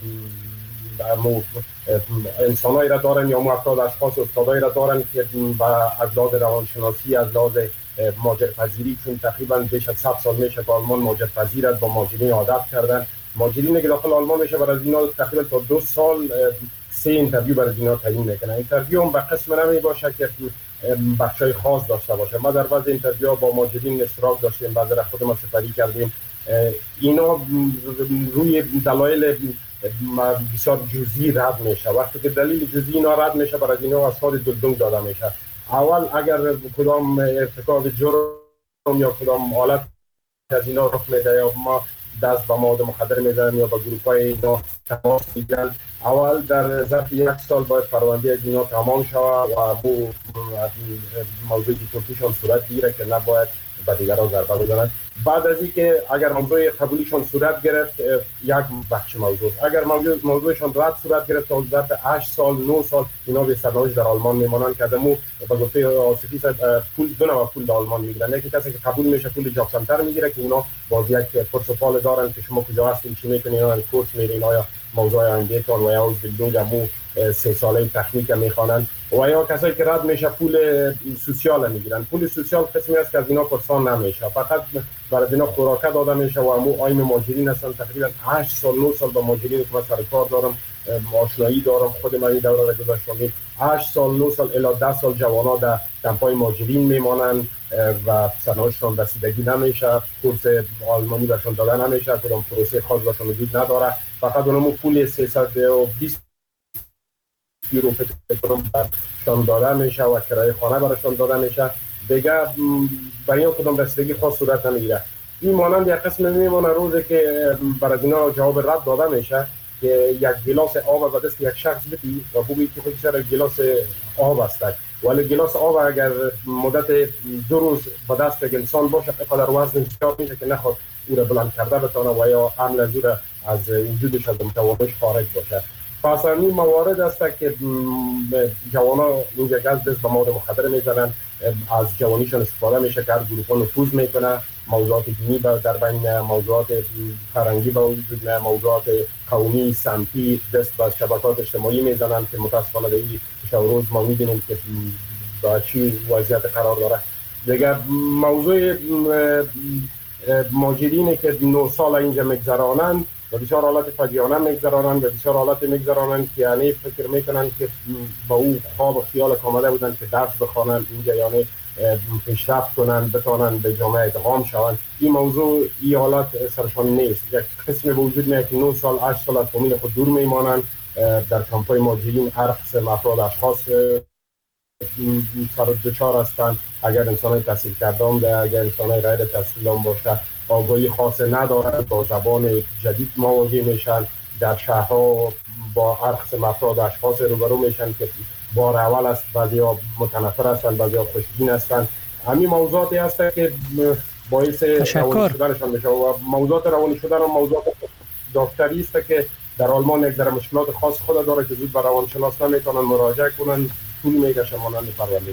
انسانایی را دارن یا افراد اشخاص استادایی را دارن که از لحاظ روانشناسی، از لحاظ مهاجرپذیری، چون تقریبا بیش از 100 سال میشه که آلمان مهاجرپذیر است، با مهاجرین عادت کردن. مهاجرینی که داخل آلمان میشه برای اینا تقریبا تا 2 سال 3 اینترویو برای اینا تعیین میکنن. اینترویو هم به قسم نمی باشه که بخشای خاص داشته باشه. ما در بعض اینترویو با مهاجرین اشتراک داشتیم، بعضی را خودمون سپری کردیم. اینا روی دلایل بسیار جزئی رد میشه. وقتی که دلیل جزئی اینا رد میشه برای اینا اسناد دلدنگ داده میشه. اول اگر کدام ارتکاب جرم یا کدام حالت از اینا رخ میده یا ما دست به مواد مخدر میزنن یا با گروپای اینا تماس میگیرن، اول در ظرف 1 سال باید پرونده از اینا تمام شود و بو موضوع دیپورتیشن صورت گیره که نباید به دیگران ضربه بزنن. بعد از اینکه اگر موضوع قبولیشون صورت گرفت یک بخش موضوع، اگر موضوعشون رد صورت گرفت تا ظرف 8 سال 9 سال اینا به سرنوشت در آلمان میمونن که دمو به گفته آصفی پول دو نوع پول در آلمان میگیرن. یکی کسی که قبول میشه پول جاب سنتر میگیره که اینا باز یک پرسپال دارن که شما کجا هستین چی میکنین، اینا کورس میرین یا موضوع آیندهتون و یا از بیلدونگ مو 3 ساله تکنیک میخوانن و یا کسایی که رد میشه پول سوسیال میگیرن. پول سوسیال قسمی است که از اینا پرسان نمیشه، فقط برای اینا خوراک داده میشه و امو آیم مهاجرین هستن. تقریبا 8 سال 9 سال با مهاجرین که من سر کار دارم، آشنایی دارم، خود من این دوره را گذاشتم. 8 سال 9 سال الی 10 سال جوانا در کمپای مهاجرین میمانن و سرنوشتشون رسیدگی نمیشه، کورس آلمانی برشون داده نمیشه، کدام پروسه خاص برشون وجود نداره، فقط اونمو پول 320 یورو برشون داده میشه و کرایه خانه برشون داده میشه. دیگه برای این کدام رسیدگی خاص صورت نمیگیره. این مانند یک قسم میمونه روزی که برای اینا جواب رد داده میشه که یک گلاس آب به دست یک شخص بدی و بگویی که خودش را گلاس آب است، ولی گلاس آب اگر مدت 2 روز به دست یک انسان باشه اینقدر وزن زیاد میشه که نخواد او را بلند کرده بتونه و یا حمل از او را از وجودش از متوانش خارج باشه. پس این موارد است که جوانا اینجا دست به مواد مخدر میزنن، از جوانیشون استفاده میشه که هر گروه نفوذ میکنه موضوعات دینی در بین، موضوعات فرهنگی به وجود میاد، موضوعات قومی سمتی دست به شبکات اجتماعی میزنند که متاسفانه در این روز ما میبینیم که با چی وضعیت قرار داره. دیگر موضوع مهاجرینی که 9 سال اینجا میگذرانند و بسیار حالات فجیعانه میگذرانند و بسیار حالات میگذرانند که یعنی فکر میکنند که با او خواب و خیال کامله بودند که درس بخوانند اینجا، یعنی پیشرفت کنند، بتوانند به جامعه ادغام شوند. این موضوع این حالات سرشان نیست. یک قسم به وجود میاد که 9 سال 8 سال از فامیل خود دور میمانند. در کمپای مهاجرین هر قسم افراد اشخاص سر دچار هستند. اگر انسان تحصیل کرده هم ده، اگر انسان غیر تحصیل هم باشه، آگاهی خاص ندارند، با زبان جدید مواجه میشن. در شهرها با هر قسم افراد اشخاص روبرو میشن که بار اول است، بعضیا متنفر هستند، بعضیا خوشبین هستند. همین موضوعاتی هستند که باعث روانی شدنشان میشه و موضوعات روانی شدن هم موضوعات داکتری است که در آلمان یک ذره مشکلات خاص خود داره که زود به روانشناس نمیتونن مراجعه کنن، طول میکشه مانند پرونده.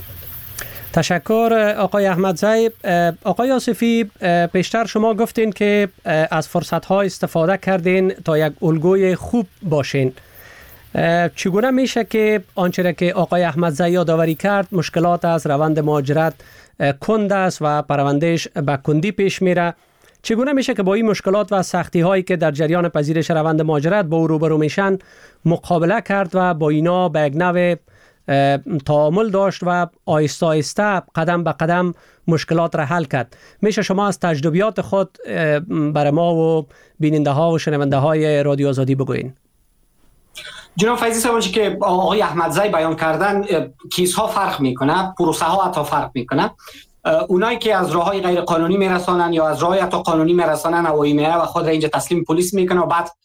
تشکر آقای احمدزی. آقای آصفی، پیشتر شما گفتین که از فرصت‌ها استفاده کردین تا یک الگوی خوب باشین. چگونه میشه که آنچه که آقای احمدزی یادآوری کرد، مشکلات از روند مهاجرت کند است و پروندهش به کندی پیش میره، چگونه میشه که با این مشکلات و سختی هایی که در جریان پذیرش روند مهاجرت با او روبرو میشن مقابله کرد و با اینا به یک نوع تعامل داشت و آهسته آهسته قدم به قدم مشکلات را حل کرد؟ میشه شما از تجربیات خود برای ما و بیننده ها و شنونده های رادیو آزادی بگوین؟ جناب فیضی صاحب، که آقای احمدزی بیان کردن کیس‌ها فرق میکنه، پروسه ها حتی فرق میکنه. اونایی که از راههای غیر قانونی میرسانن یا از راههای حتی قانونی میرسانن هوایی میره و خود را اینجا تسلیم پلیس میکنه و بعد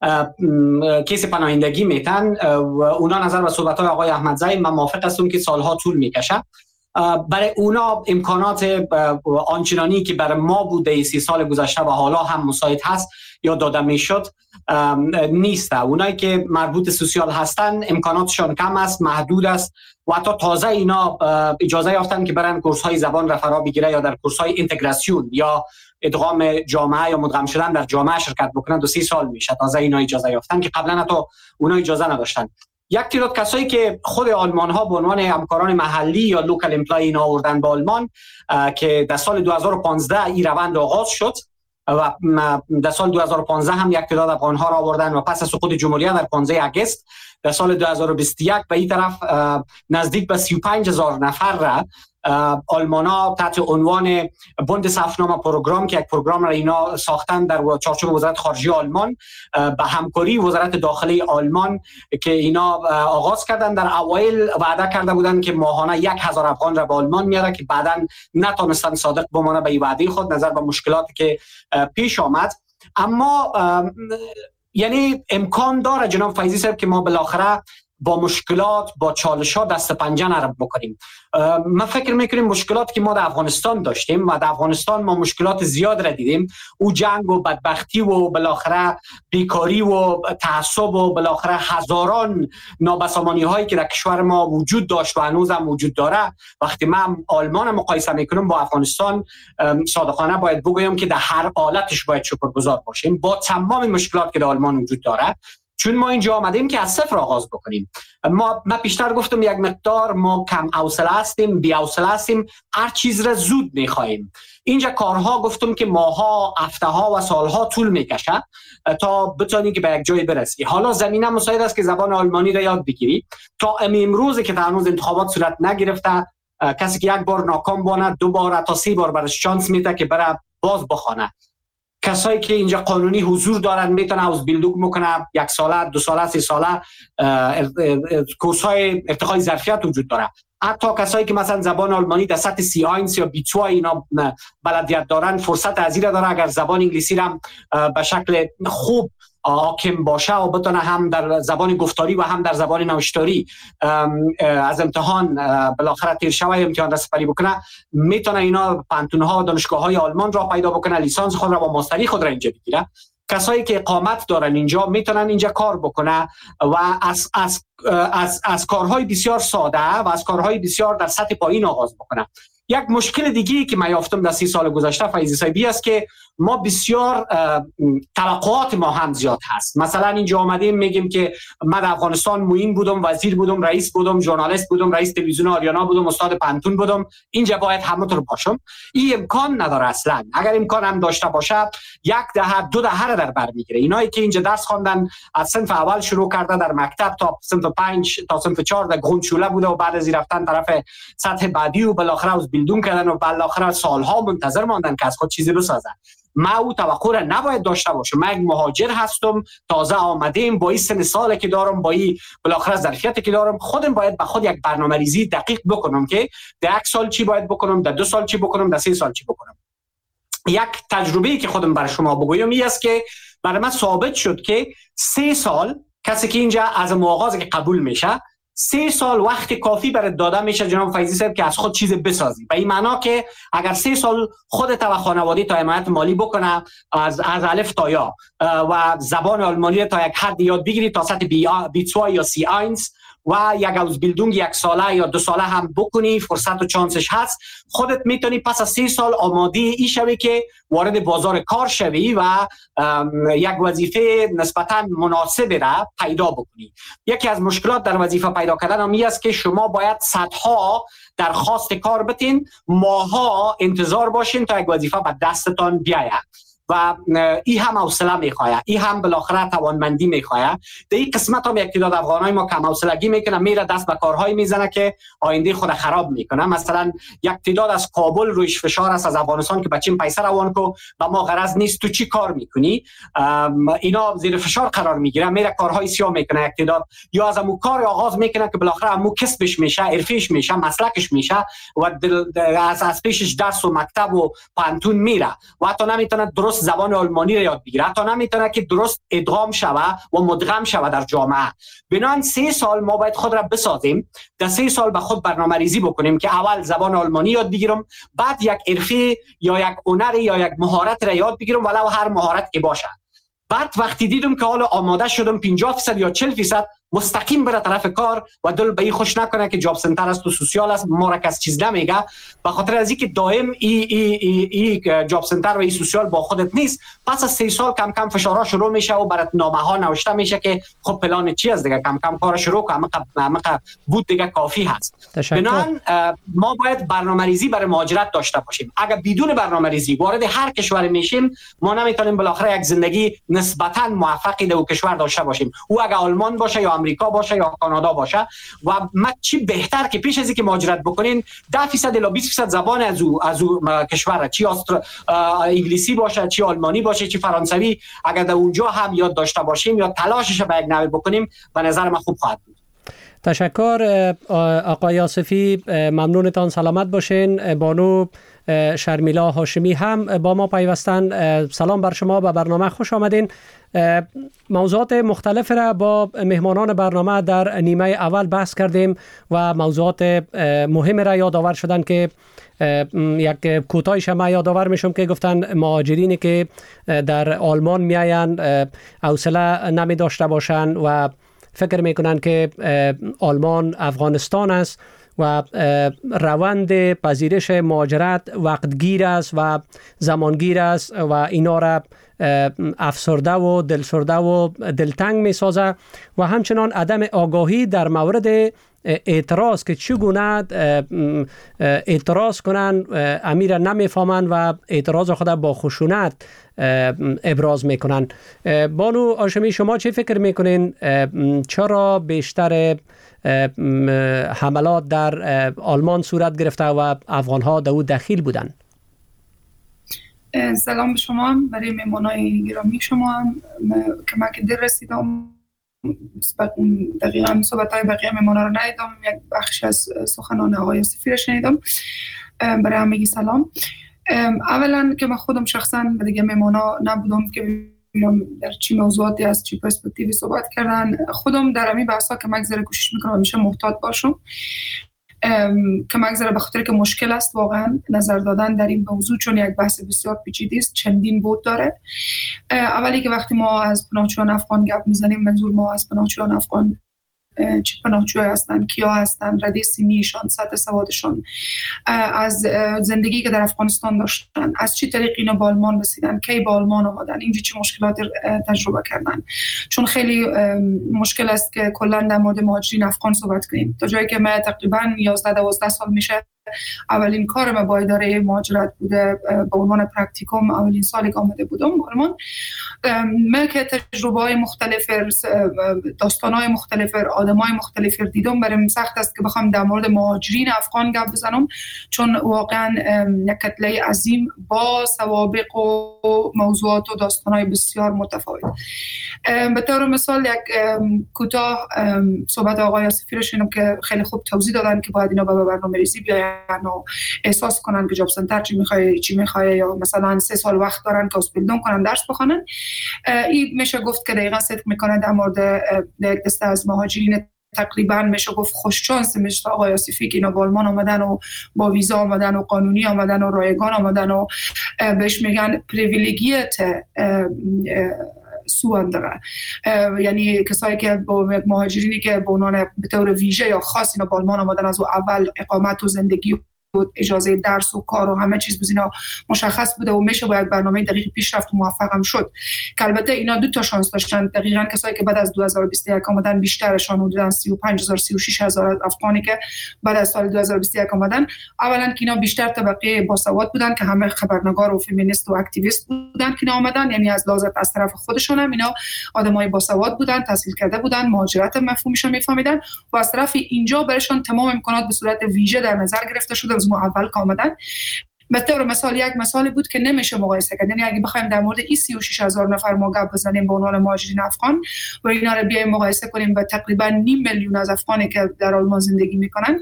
کیس پناهندگی میتن و اونا نظر به صحبت‌های آقای احمدزی من موافق هستم که سالها طول میکشه. برای اونا امکانات آنچنانی که برای ما بوده 30 سال گذشته و حالا هم مساعد هست یا داده میشد نیست. اونایی که مربوط سوسیال هستن امکاناتشان کم است، محدود است و حتی تازه اینا اجازه یافتن که برن کورس‌های زبان را فرا بگیره یا در کورس‌های اینتگراسیون یا ادغام جامعه یا مدغم شدن در جامعه شرکت بکنن. 2-3 سال میشه تازه اینا اجازه یافتن که قبلا حتی اونا اجازه نداشتن. یک تعداد کسایی که خود آلمان ها به عنوان همکاران محلی یا لوکال امپلای اینا آوردن به آلمان که در سال 2015 این روند آغاز شد و در سال 2015 هم یک تعداد افغان ها را آوردن و پس از سقوط جمهوریت در 15 آگوست در سال 2021 به این طرف نزدیک به 35,000 نفر را آلمانا تحت عنوان بوند صفنامه پروگرام که یک پروگرام را اینا ساختن در چارچوب وزارت خارجه آلمان به همکاری وزارت داخلی آلمان که اینا آغاز کردن. در اوایل وعده کرده بودن که ماهانه 1,000 افغان را به آلمان میاره که بعداً نتونستن صادق بمانه به این وعده خود نظر به مشکلاتی که پیش آمد. اما یعنی امکان داره جناب فیضی صاحب که ما بالاخره با مشکلات با چالش‌ها دست پنجه نرم بکنیم. من فکر میکنیم مشکلاتی که ما در افغانستان داشتیم و در افغانستان ما مشکلات زیاد را دیدیم، او جنگ و بدبختی و بالاخره بیکاری و تعصب و بالاخره هزاران نابسامانی هایی که در کشور ما وجود داشت و هنوز هم وجود داره، وقتی من آلمان مقایسه میکنم با افغانستان صادقانه باید بگویم که در هر حالتش باید شکرگزار باشیم با تمام مشکلات که در آلمان وجود داره، چون ما اینجا آمدیم که از صفر آغاز بکنیم. من پیشتر گفتم یک مقدار ما کم حوصله هستیم، بی حوصله هستیم، هر چیز را زود میخواهیم. اینجا کارها گفتم که ماها، هفته‌ها و سالها طول میکشه تا بتونی که به یک جای برسی. حالا زمینه مساعد است که زبان آلمانی را یاد بگیری. تا امروز که هنوز انتخابات صورت نگرفته، کسی که یک بار ناکام بانه 2 بار تا 3 بار برش شانس میده که بره باز بخونه. کسایی که اینجا قانونی حضور دارن میتونه اوز بیلدوگ میکنه، 1 ساله، 2 ساله، 3 ساله کورس‌های ارتقای ظرفیت وجود داره. حتی کسایی که مثلا زبان آلمانی در سطح C1 یا B2 اینا بلدیت دارن فرصت از این داره اگر زبان انگلیسی را به شکل خوب حاکم باشه و بتونه هم در زبان گفتاری و هم در زبان نوشتاری از امتحان بالاخره تیر شوه امتحان را سپری بکنه، میتونه اینا پانتون‌ها و دانشگاه‌های آلمان را پیدا بکنه، لیسانس خود را و ماستری خود را اینجا بگیره. کسایی که اقامت دارن اینجا میتونن اینجا کار بکنه و از کارهای بسیار ساده و از کارهای بسیار در سطح پایین آغاز بکنه. یک مشکل دیگی که من یافتم در 30 سال گذشته فیضی صاحبی است که ما بسیار توقعات ما هم زیاد هست. مثلا اینجا آمدیم میگیم که من در افغانستان معین بودم، وزیر بودم، رئیس بودم، ژورنالیست بودم، رئیس تلویزیون آریانا بودم، استاد پانتون بودم، اینجا باید همونطور باشم. این امکان نداره اصلا. اگر امکان هم داشته باشه 1 دهه 2 دهه را در بر میگیره. اینایی که اینجا درس خواندن از صنف اول شروع کرده در مکتب تا صنف 5 تا صنف 4 در گروندشوله بوده و بعد از رفتن طرف سطح بعدی و بالاخره از بیلدون کردن و بالاخره سالها منتظر ماندن که از خود چیزی بسازن. ما او توقع را نباید داشته باشم. من یک مهاجر هستم، تازه آمدیم، با این سن سالی که دارم، با این بالاخره ظرفیتی که دارم، خودم باید به خود یک برنامه‌ریزی دقیق بکنم که در 1 سال چی باید بکنم، در 2 سال چی بکنم، در 3 سال چی بکنم. یک تجربه‌ای که خودم برای شما بگویم این است که برای من ثابت شد که 3 سال کسی که اینجا از آغاز که قبول میشه 3 سال وقت کافی برای داده میشه جناب فیضی صاحب که از خود چیز بسازی. به این معنا که اگر 3 سال خودت و خانواده تا حمایت مالی بکنه، از الف تا یا و زبان آلمانی تا یک حد یاد بگیری تا سطح B2 یا C1 و یک اوزبیلدونگ 1 ساله یا 2 ساله هم بکنی، فرصت و چانسش هست، خودت میتونی پس از 3 سال آماده ای شوی که وارد بازار کار شوی و یک وظیفه نسبتا مناسب را پیدا بکنی. یکی از مشکلات در وظیفه پیدا کردن هم است که شما باید صدها درخواست کار بتین، ماها انتظار باشین تا یک وظیفه به دستتان بیاید و این هم حوصله میخواه، این هم بالاخره توانمندی میخواه. در این قسمت هم یک تعداد افغانای ما کم حوصلگی میکنه، میره دست به کارهایی میزنه که آینده خود خراب میکنه. مثلا یک تعداد از کابل رویش فشار است از افغانستان که بچیم پیسه روان کو و ما غرض نیست تو چی کار میکنی، اینا زیر فشار قرار میگیره، میره کارهای سیاه میکنه. یک تعداد یا از امو کار آغاز میکنه که بالاخره امو کسبش میشه، حرفیش میشه، مسلکش میشه و از پیشش درس و مکتب و پانتون میره و حتی نمیتونه درست زبان آلمانی را یاد بگیره، حتی نمیتونه که درست ادغام شوه و مدغم شوه در جامعه. بنابراین 3 سال ما باید خود را بسازیم، در 3 سال به خود برنامه ریزی بکنیم که اول زبان آلمانی یاد بگیرم، بعد یک حرفه یا یک هنر یا یک مهارت را یاد بگیرم، ولو هر مهارت که باشه. بعد وقتی دیدم که حالا آماده شدم 50% یا 40% مستقیم بره طرف کار و دل به این خوش نکنه که جاب سنتر است و سوسیال است، ما را کس چیز نمیگه، به خاطر از اینکه دائم ای جاب سنتر و ای سوسیال با خودت نیست. پس از 3 سال کم کم فشارها شروع میشه و برات نامه ها نوشته میشه که خب پلان چی است دیگه، کم کم کار شروع کنم، بود دیگه کافی هست. بنابراین ما باید برنامه‌ریزی برای مهاجرت داشته باشیم. اگر بدون برنامه‌ریزی وارد هر کشور میشیم ما نمیتونیم بالاخره یک زندگی نسبتا موفقی در کشور داشته باشیم، او اگر آلمان باشه یا آمریکا باشه یا کانادا باشه. و ما چی بهتر که پیش از اینکه مهاجرت بکنین 10% یا 20% زبان از او کشور، چی انگلیسی باشه، چی آلمانی باشه، چی فرانسوی، اگر در اونجا هم یاد داشته باشیم یا تلاشش به یک نحوی بکنیم به نظر من خوب خواهد بود. تشکر آقای آصفی، ممنونتان، سلامت باشین. بانو شرمیلا هاشمی هم با ما پیوستن. سلام بر شما، به برنامه خوش آمدین. موضوعات مختلف را با مهمانان برنامه در نیمه اول بحث کردیم و موضوعات مهم را یادآور شدن که یک کوتاهش ما یادآور میشم که گفتن مهاجرینی که در آلمان میاین حوصله نمی داشته باشن و فکر میکنن که آلمان افغانستان است و روند پذیرش مهاجرت وقتگیر است و زمانگیر است و اینا را افسرده و دلسرده و دلتنگ می سازه و همچنان عدم آگاهی در مورد اعتراض که چگونه اعتراض کنن امیر نمیفهمن و اعتراض خود با خشونت ابراز میکنن. بانو هاشمی، شما چه فکر میکنین؟ چرا بیشتر حملات در آلمان صورت گرفته و افغانها در او دخیل بودن؟ سلام به شما، برای مهمانای گرامی شما هم که من که دیر رسیدم دقیقا صحبت‌های بقیه مهمانا رو ندیدم، یک بخش از سخنان آقای آصفی رو شنیدم. برای همگی سلام. اولا که من خودم شخصا دیگه مهمانا نبودم که ببینم در چی موضوعاتی از چی پرسپکتیوی صحبت کردن. خودم در همین بحثا که مگذره کوشش میکنم همیشه محتاط باشم که مگذره به خاطر که مشکل است واقعا نظر دادن در این موضوع، چون یک بحث بسیار پیچیده است، چندین بود داره. اولی که وقتی ما از پناهجویان افغان گپ میزنیم منظور ما از پناهجویان افغان چه پناهجو هستند، کیا هستند، رده سنیشان، سطح سوادشان، از زندگی که در افغانستان داشتن، از چه طریق اینا به آلمان رسیدن، کی به آلمان آمدن، اینجا چه مشکلات تجربه کردن. چون خیلی مشکل است که کلا در مورد مهاجرین افغان صحبت کنیم. تا جایی که من تقریبا 11-12 سال میشه اولین کارم با اداره مهاجرت بوده، به عنوان پرکتیکوم اولین سالی که آمده بودم آلمان. من که تجربه‌های مختلف، داستان‌های مختلف، آدم‌های مختلف دیدم، برام سخت است که بخوام در مورد مهاجرین افغان گپ بزنم، چون واقعا یک کتله عظیم با سوابق و موضوعات و داستان‌های بسیار متفاوت. به طور مثال یک کوتاه صحبت آقای آصفی رو شنیدم که خیلی خوب توضیح دادن که باید اینا به برنامه‌ریزی بیاین و احساس کنن که جاب سنتر چی می‌خواد یا مثلا 3 سال وقت دارن که اسپیلدون کنن، درس بخونن. این میشه گفت که دقیقاً صدق میکنه در مورد یک دسته از مهاجرین تقریبا میشه گفت خوش شانس مثل آقای آصفی که اینا با آلمان آمدن و با ویزا آمدن و قانونی آمدن و رایگان آمدن و بهش میگن پریویلیگیت سوان داره. یعنی کسایی که با مهاجرینی که به عنوان به طور ویژه یا خاص اینا با آلمان آمدن، از اول اقامت و زندگی و اجازه درس و کار و همه چیز بزینا مشخص بوده و میشه باید برنامه دقیق پیش رفت و موفق هم شد. که البته اینا 2 تا شانس داشتن. دقیقاً کسایی که بعد از 2021 آمدن بیشترشان حدوداً 35,000 36,000 افغانی که بعد از سال 2021 آمدن، اولا که اینا بیشتر طبقه باسواد بودن که همه خبرنگار و فمینیست و اکتیویست بودن که آمدن، یعنی از لحاظ از طرف خودشون هم اینا آدمای باسواد بودن، تحصیل کرده بودن، مهاجرت مفهومش رو میفهمیدن و از طرف اینجا برشون تمام امکانات به صورت ویژه در نظر گرفته شده. از اول که آمدن به طور مثال یک مثالی بود که نمیشه مقایسه کرد. یعنی اگه بخوایم در مورد این 36,000 نفر ما گپ بزنیم به عنوان مهاجرین افغان و اینا رو بیایم مقایسه کنیم با تقریبا 500,000 از افغانی که در آلمان زندگی میکنن،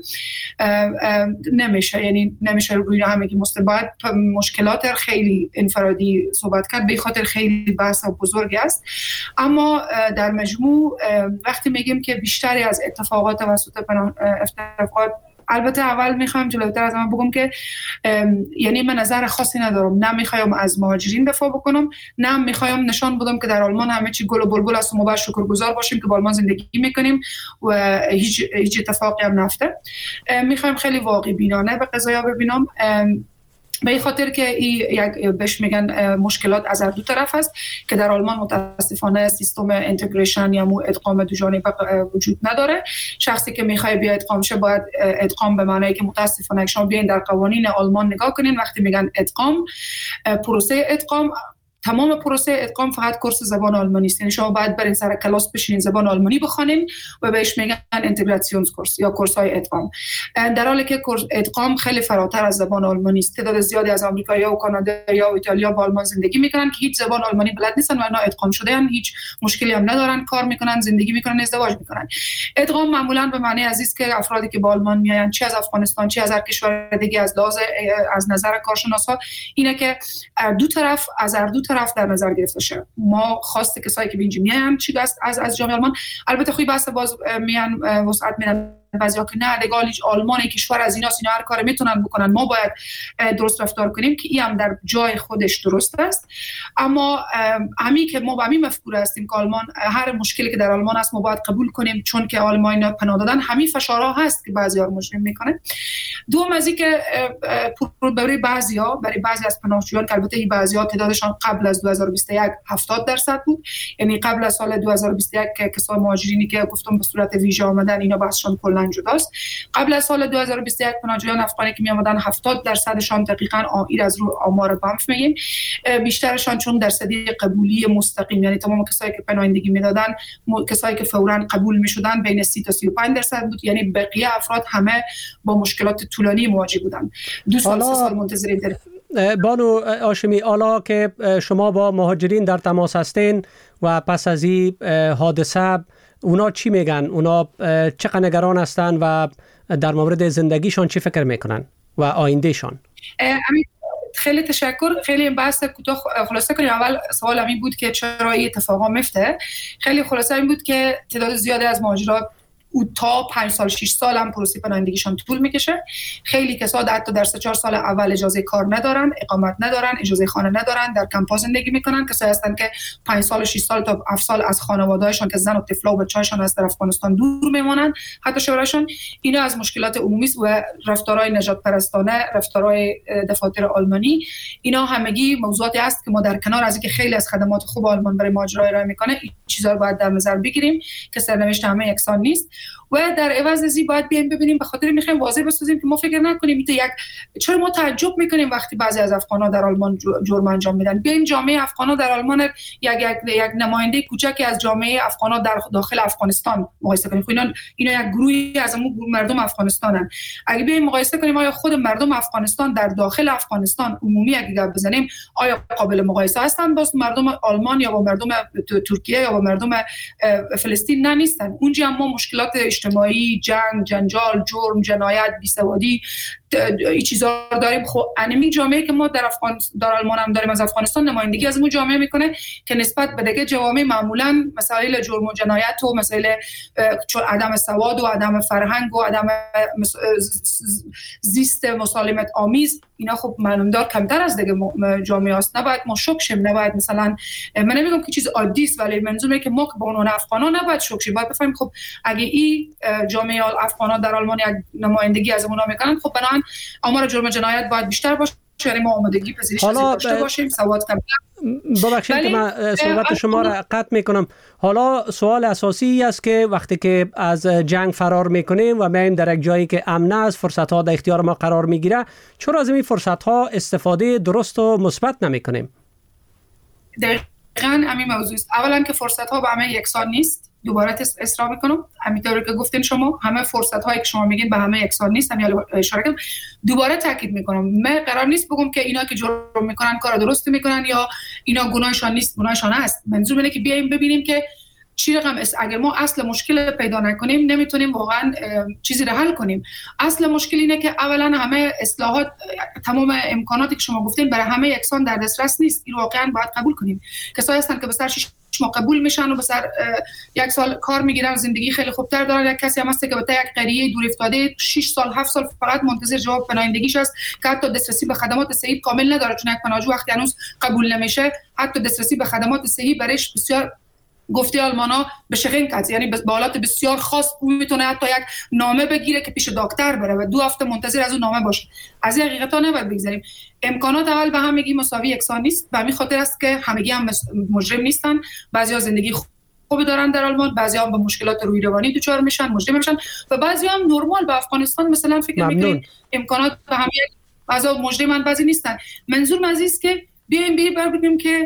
نمیشه. یعنی نمیشه روی همگی مستبعد مشکلات خیلی انفرادی صحبت کرد، به خاطر خیلی بحث بزرگی است. اما در مجموع وقتی میگیم که بیشتری از اتفاقات توسط اتفاقات، البته اول میخوام جلوتر از همه بگم که یعنی من نظر خاصی ندارم، نه میخوام از مهاجرین دفاع بکنم، نه میخوام نشان بدم که در آلمان همه چی گل و بلبل است و ما باید شکرگزار باشیم که با آلمان زندگی میکنیم و هیچ اتفاقی هم نفته. میخوام خیلی واقعی بینانه به قضایا ببینم، به این خاطر که یک بهش میگن مشکلات از هر دو طرف است که در آلمان متاسفانه سیستم اینتگریشن یا ادغام دو جانبه وجود نداره. شخصی که میخواد بیا ادغام شه باید ادغام به معنی که متاسفانه شما بیاین در قوانین آلمان نگاه کنین، وقتی میگن ادغام، پروسه ادغام، تمام پروسه ادغام فقط کورس زبان آلمانی است. یعنی شما باید برین سر کلاس بشینین زبان آلمانی بخونین و بهش میگن اینتگراسیون کورس یا کورس های ادغام، در حالی که کورس ادغام خیلی فراتر از زبان آلمانی است. تعداد زیادی از آمریکایی‌ها و کانادایی‌ها و ایتالیا با آلمان زندگی میکنن که هیچ زبان آلمانی بلد نیستن و اینا ادغام شده‌اند، هیچ مشکلی هم ندارن، کار میکنن، زندگی میکنن، ازدواج میکنن. ادغام معمولا به معنی است که افرادی که با آلمان میآیند، چه از افغانستان چه از هر کشور دیگه، از نظر کارشناسا اینه که دو طرف از هر دو طرف در نظر گرفته شه. ما خواسته کسایی که به اینجا میان چی است از جامعه آلمان، البته خوبی بحث باز میان وسعت میدن بعضیا که نه لگال آلمان کشور از اینا هر کار میتونن بکنن، ما باید درست رفتار کنیم که این هم در جای خودش درست است. اما همین که ما با همین مفکوره هستیم که آلمان هر مشکلی که در آلمان است ما باید قبول کنیم چون که آلمان پناه دادن، همین فشارها هست که بعضیا رو مجرم میکنه. دوم از این که برای بعضی از پناهجویان که البته این بعضیا تعدادشان قبل از 2021 70% بود، یعنی قبل از سال 2021 که کسای مهاجرینی که گفتم به صورت ویژه آمدن اینا بحثشون کلا جداست. قبل از سال 2021 پناهجویان افغانی که می آمدن 70%شان دقیقاً این از رو آمار بانف میگیم، بیشترشان چون درصدی قبولی مستقیم، یعنی تمام کسایی که پناهندگی میدادن کسایی که فوراً قبول میشدن بین 30 تا 35% بود، یعنی بقیه افراد همه با مشکلات طولانی مواجه بودن. 2 سال 3 سال منتظرین. بانو هاشمی، حالا که شما با مهاجرین در تماس هستین و پس از این حادثه اونا چی میگن؟ اونا چقدر نگران هستن و در مورد زندگیشان چی فکر میکنن و آیندهشان؟ خیلی تشکر. خیلی بحث کوتاه خلاصه کنیم. اول سوال همین بود که چرا این اتفاقا میفته. خیلی خلاصه این بود که تعداد زیادی از مهاجرات او تا 5 سال 6 سال هم پروسه پناهندگیشان طول میکشه. خیلی کسا حتی در 3-4 سال اول اجازه کار ندارن، اقامت ندارن، اجازه خانه ندارن، در کمپ‌ها زندگی میکنن. کسایی هستن که 5 سال 6 سال تا 7 سال از خانواده‌هاشون که زن و طفلا و بچه‌هاشون از در افغانستان دور میمونن، حتی شوهرشون. اینا از مشکلات عمومی و رفتارهای نجات پرستانه، رفتارهای دفاتر آلمانی، اینا همگی موضوعاتی است که ما در کنار از اینکه خیلی از خدمات خوب آلمان برای مهاجرای ارائه میکنه، این چیزا رو باید در نظر بگیریم که سرنوشت همه یکسان نیست و در عوض از این باید بیایم ببینیم، به خاطر میخوایم واضح بسازیم که ما فکر نکنیم چرا ما تعجب میکنیم وقتی بعضی از افغانا در آلمان جرم انجام میدن. بیایم جامعه افغانا در آلمان یک نماینده کوچکی از جامعه افغانا در داخل افغانستان مقایسه کنیم. اینا یک گروهی از مردم افغانستانن. اگه بیایم مقایسه کنیم آیا خود مردم افغانستان در داخل افغانستان عمومی اگه گپ بزنیم آیا قابل مقایسه هستن با مردم آلمان یا با مردم ترکیه یا با مردم فلسطین؟ نه، نیستن. اونجا هم ما مشکلات اجتماعی، جنگ، جنجال، جرم، جنایت، بیسوادی این چیزا داریم. خب انمی جامعه که ما در آلمان هم داریم از افغانستان نمایندگی از اون جامعه میکنه که نسبت به دیگه جوامع معمولا مسائل جرم و جنایت و مسائل عدم سواد و عدم فرهنگ و عدم زیست مسالمت آمیز اینا خب معلومدار کمتر از دیگه جامعه است. نباید ما شوک شیم، نباید مثلا من نمیگم که چیز عادی است، ولی منظورم اینه که ما که به عنوان افغانا نباید شوک شیم. باید بفهمیم خب اگه این جامعه افغانا در آلمان یک نمایندگی از اونها میکنن، خب بنابراین آمار جرم جنایت باید بیشتر باشه، یعنی ما آمادگی پذیرش داشته باشیم، سواد کمتر. ببخشید که من صحبت شما را قطع میکنم. حالا سوال اساسی است که وقتی که از جنگ فرار میکنیم و میایم در یک جایی که امن است، فرصت ها در اختیار ما قرار میگیره، چرا از این فرصت ها استفاده درست و مثبت نمیکنیم؟ دقیقاً همین موضوع است. اولا که فرصت ها به همه یکسان نیست. دوباره اصرار میکنم همینطوری که گفتین شما، همه فرصت هایی که شما میگین به همه یکسان نیست. همین اشاره کردم، دوباره تاکید میکنم من قرار نیست بگم که اینا که جرم میکنن کار درست میکنن یا اینا گناهشان نیست، گناهشان است. منظور اینه که بیایم ببینیم که چی رقم است. اگر ما اصل مشکل پیدا نکنیم نمیتونیم واقعا چیزی رو حل کنیم. اصل مشکل اینه که اولا همه اصلاحات، تمام امکاناتی که شما گفتین برای همه یکسان در دسترس نیست. این واقعا باید قبول کنیم. کسایی هستن که به سر 6 ماه قبول میشن و به سر 1 سال کار میگیرن، زندگی خیلی خوبتر دارن. یک کسی هم هست که به یک قریه دور افتاده 6 سال 7 سال فقط منتظر جواب پناهندگیش است که حتی دسترسی به خدمات صحی کامل نداره، چون یک پناهجو وقتی هنوز قبول نمیشه حتی دسترسی به خدمات صحی برایش بسیار گفته آلمانا به شقینک است، یعنی به حالات بسیار خاص میتونه حتی یک نامه بگیره که پیش دکتر بره و 2 هفته منتظر از اون نامه باشه. از این حقیقتا نباید بگذاریم. امکانات اول به همگی مساوی یکسان نیست و همین خاطر است که همگی هم مجرم نیستن. بعضیا زندگی خوبی دارن در آلمان، بعضیا هم به مشکلات روحی روانی دچار میشن، مجرم میشن و بعضیا هم نرمال به افغانستان مثلا فکر میکنن امکانات به همگی بعضا مجرمن بعضی نیستن. منظور از است که بیایم ببینیم که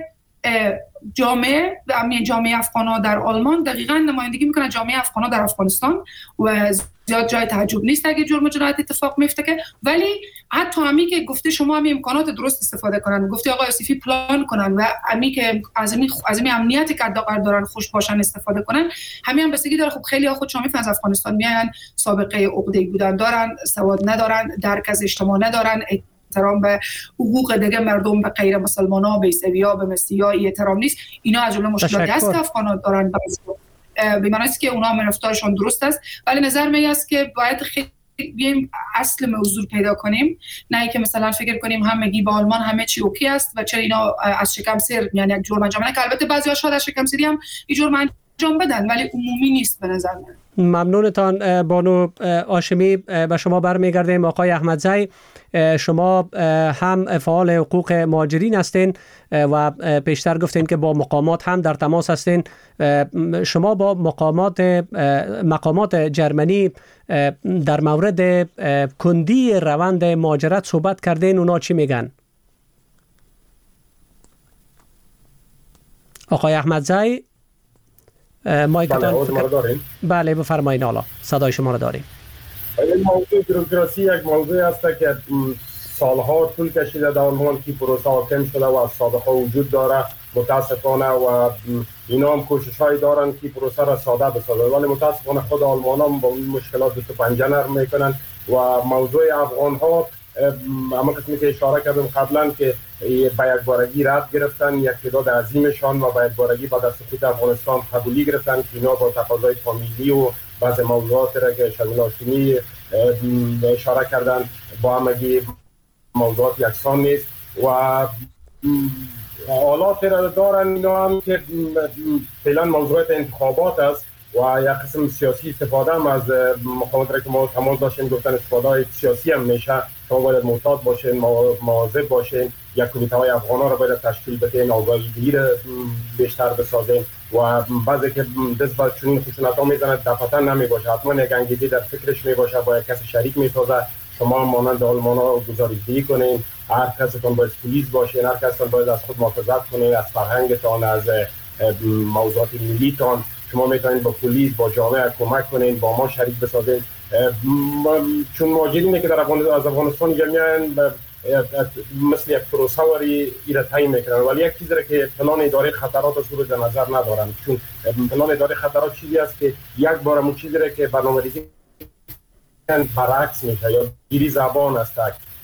جامعه افغانا در آلمان دقیقاً نمایندگی میکنه جامعه افغانا در افغانستان و زیاد جای تعجب نیست اگه جرم و جنایت اتفاق میفته که، ولی حتی همی که گفته شما همی امکانات درست استفاده کنن، گفته آقای آصفی پلان کنن و همی که از این امنیتی که حداقل دارن خوش باشن استفاده کنن، همین هم بستگی داره. خب خیلی ها خود شما میفهمن از افغانستان میاین سابقه عقده‌ای بودن دارن، سواد ندارن، درک از اجتماع ندارن، احترام به حقوق دیگه مردم، به غیر مسلمان‌ها، به عیسوی‌ها، به مسیحی‌ها احترام نیست. اینا از جمله مشکلاتی است که افغان‌ها دارن. به معنی است که اونا هم رفتارشون درست است، ولی نظر من است که باید خیلی بیایم اصل موضوع پیدا کنیم، نه که مثلا فکر کنیم همگی با آلمان همه چی اوکی است و چرا اینا از شکم سر یعنی یک جرم انجام که البته بعضی‌ها شاید از شکم سری هم این جرم انجام بدن ولی عمومی نیست به نظر من. ممنونتان بانو هاشمی. به شما برمیگردیم. آقای احمدزی، شما هم فعال حقوق مهاجرین هستین و پیشتر گفتین که با مقامات هم در تماس هستین. شما با مقامات جرمنی در مورد کندی روند مهاجرت صحبت کردین، اونا چی میگن؟ آقای احمدزی بله بفرمایید. حالا صدای شما رو داریم. این موضوع بروکراسی یک موضوع است که سالها طول کشیده در آلمان که پروسه حاکم شده و از سابقه وجود داره متاسفانه و اینا هم کوشش‌هایی دارن که پروسه را ساده بسازن، ولی متاسفانه خود آلمان‌ها با این مشکلات دست و پنجه نرم میکنن و موضوع افغان‌ها اما قسمی که اشاره کردم قبلا که با یک بارگی رد گرفتن، یک تعداد عظیمشان و با یک بارگی با دست خود افغانستان قبولی گرفتن که اینا با تقاضای فامیلی و بعض موضوعات را که شمیل هاشمی اشاره کردن با همگی موضوعات یکسان نیست و حالات را دارن اینا هم که فعلا موضوعات انتخابات است و یک قسم سیاسی استفاده هم از مقامات را که ما تماس داشتیم گفتن استفاده سیاسی هم میشه. شما باید محتاط باشین، مواظب باشین، یک کمیته های افغان ها را باید تشکیل بدین، آگاهی را بیشتر بسازین و بعضی که دست با چنین خشونت ها میزنند دفعتا نمی باشه، حتما یک انگیزی در فکرش می باشه، با یک کسی شریک می سازه. شما مانند آلمان ها گزارش‌دهی کنین، هر کستان باید پلیس باشین، هر کستان باید از خود محافظت کنین، از فرهنگتان، از موضوعات ملیتان. شما میتونید با پلیس، با جامعه کمک کنین، با ما شریک بسازین، چون مهاجرینی که در از افغانستان میان مثل یک پروسوری ایره تعیین میکنن، ولی یک چیزی که پلان اداره خطرات از در نظر ندارن. چون پلان اداره خطرات چیزی است که یک بار همون چیزی که برنامه‌ریزی برعکس میشه، یا گیری زبان است،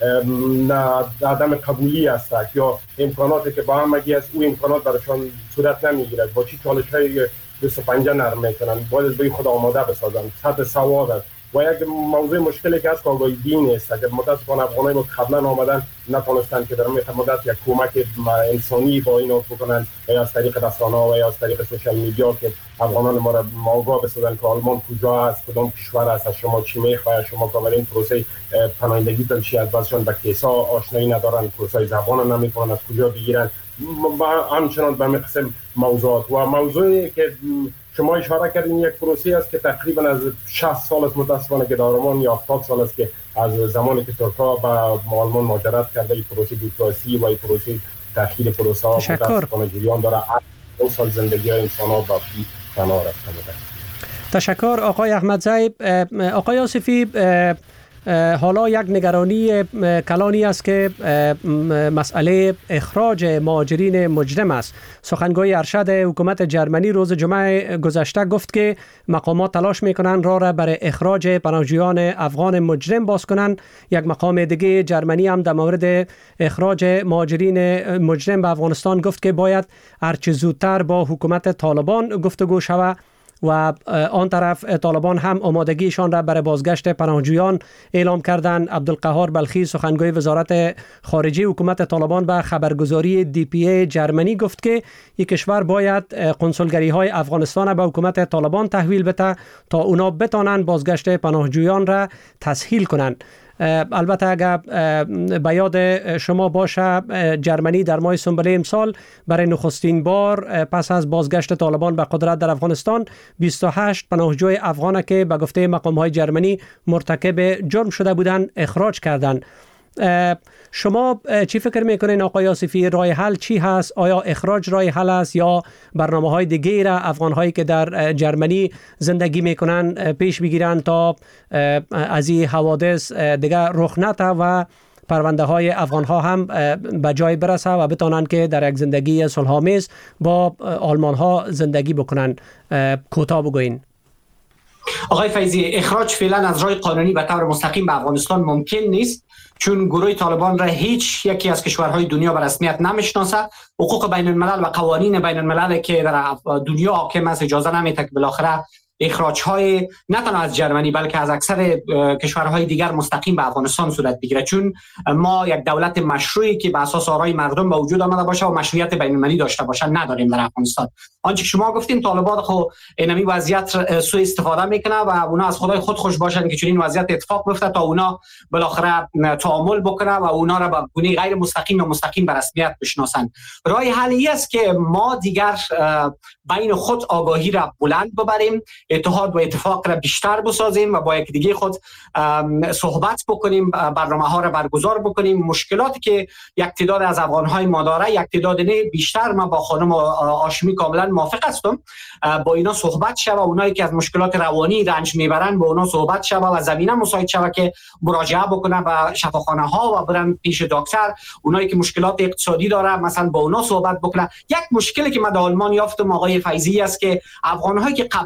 عدم قبولی است، یا امکاناتی که با همگی است او امکانات برایشان صورت نمیگیرد. با چی چالش‌های 25 نرم میکنن، باید به خود آماده بسازن. سطح سواد است و یک موضوع مشکلی که از آگاهی دین است که متاسفانه افغانای ما قبلا آمدن نتونستن که در مدت یک کمک انسانی با اینا بکنن، یا از طریق رسانه‌ها و یا از طریق سوشال میدیا که افغانان ما را آگاه بسازن که آلمان کجا است، کدام کشور است، از شما چی میخواد، شما کاملا پروسه پناهندگی تنشی از بعضشان با کیسا آشنایی ندارن، کورسای زبان نمیکنن، از کجا بگیرن. همچنان به قسم موضوعات و موضوعی که شما اشاره کردین یک پروسه است که تقریبا از 60 سال است متاسفانه که در آلمان، یا 70 سال است که از زمانی که ترک‌ها به آلمان مهاجرت کرده این پروسه دیپلماسی و این پروسه تأخیر پروسه ها متاسفانه جریان داره. 2 سال زندگی های انسان‌ها با فنا رفته. تشکر آقای احمدزی. آقای آصفی، حالا یک نگرانی کلانی است که مسئله اخراج مهاجرین مجرم است. سخنگوی ارشد حکومت جرمنی روز جمعه گذشته گفت که مقامات تلاش میکنند راه را برای اخراج پناهجویان افغان مجرم باز کنند. یک مقام دیگه جرمنی هم در مورد اخراج مهاجرین مجرم به افغانستان گفت که باید هرچه زودتر با حکومت طالبان گفتگو شود و آن طرف طالبان هم آمادگیشان را برای بازگشت پناهجویان اعلام کردند. عبدالقهار بلخی سخنگوی وزارت خارجه حکومت طالبان به خبرگزاری DPA جرمنی گفت که یک کشور باید قنسولگری های افغانستان را به حکومت طالبان تحویل بده تا اونا بتانند بازگشت پناهجویان را تسهیل کنند. البته اگر به یاد شما باشه جرمنی در ماه سنبله امسال برای نخستین بار پس از بازگشت طالبان به قدرت در افغانستان 28 پناهجوی افغان که به گفته مقام‌های جرمنی مرتکب جرم شده بودند اخراج کردند. شما چی فکر میکنین آقای آصفی؟ راه حل چی هست؟ آیا اخراج راه حل است یا برنامه‌های دیگه را افغان‌هایی که در جرمنی زندگی میکنن پیش بگیرن تا از این حوادث دیگه رخ نده و پرونده های افغان ها هم به جای برسه و بتونن که در یک زندگی صلح‌آمیز با آلمان ها زندگی بکنن؟ کوتاه بگوین. آقای فیضی، اخراج فعلا از راه قانونی به طور مستقیم به افغانستان ممکن نیست، چون گروه طالبان را هیچ یکی از کشورهای دنیا به رسمیت نمیشناسه. حقوق بین الملل و قوانین بین الملل که در دنیا حاکم است اجازه نمیده که بالاخره اخراج های نه تنها از جرمنی بلکه از اکثر کشورهای دیگر مستقیم به افغانستان صورت بگیره، چون ما یک دولت مشروعی که به اساس آرای مردم به وجود آمده باشه و مشروعیت بین المللی داشته باشه نداریم در افغانستان. آنچه که شما گفتیم طالبان خو اینمی وضعیت سوء استفاده میکنه و اونا از خدای خود خوش باشن که چنین وضعیت اتفاق بیفته تا اونا بالاخره تعامل بکنه و اونا را به گونه غیر مستقیم و مستقیم به رسمیت بشناسن. راه حلی است که ما دیگر بین خود آگاهی را بلند ببریم، اتحاد و اتفاق را بیشتر بسازیم و با یکدیگه خود صحبت بکنیم، برنامه‌ها را برگزار بکنیم. مشکلاتی که یک تعداد از افغان‌های ما داره، یک تعداد نه بیشتر، ما با خانم هاشمی کاملا موافق هستم، با اینا صحبت شود. اونایی که از مشکلات روانی رنج میبرن با اونا صحبت شود و زمینه مساعد شود که مراجعه بکنه به شفاخانه‌ها و برن پیش دکتر. اونایی که مشکلات اقتصادی داره مثلا با اونا صحبت بکنه. یک مشکلی که ما در آلمان یافتم آقای فیضی است که افغان‌هایی که قبلا اینجا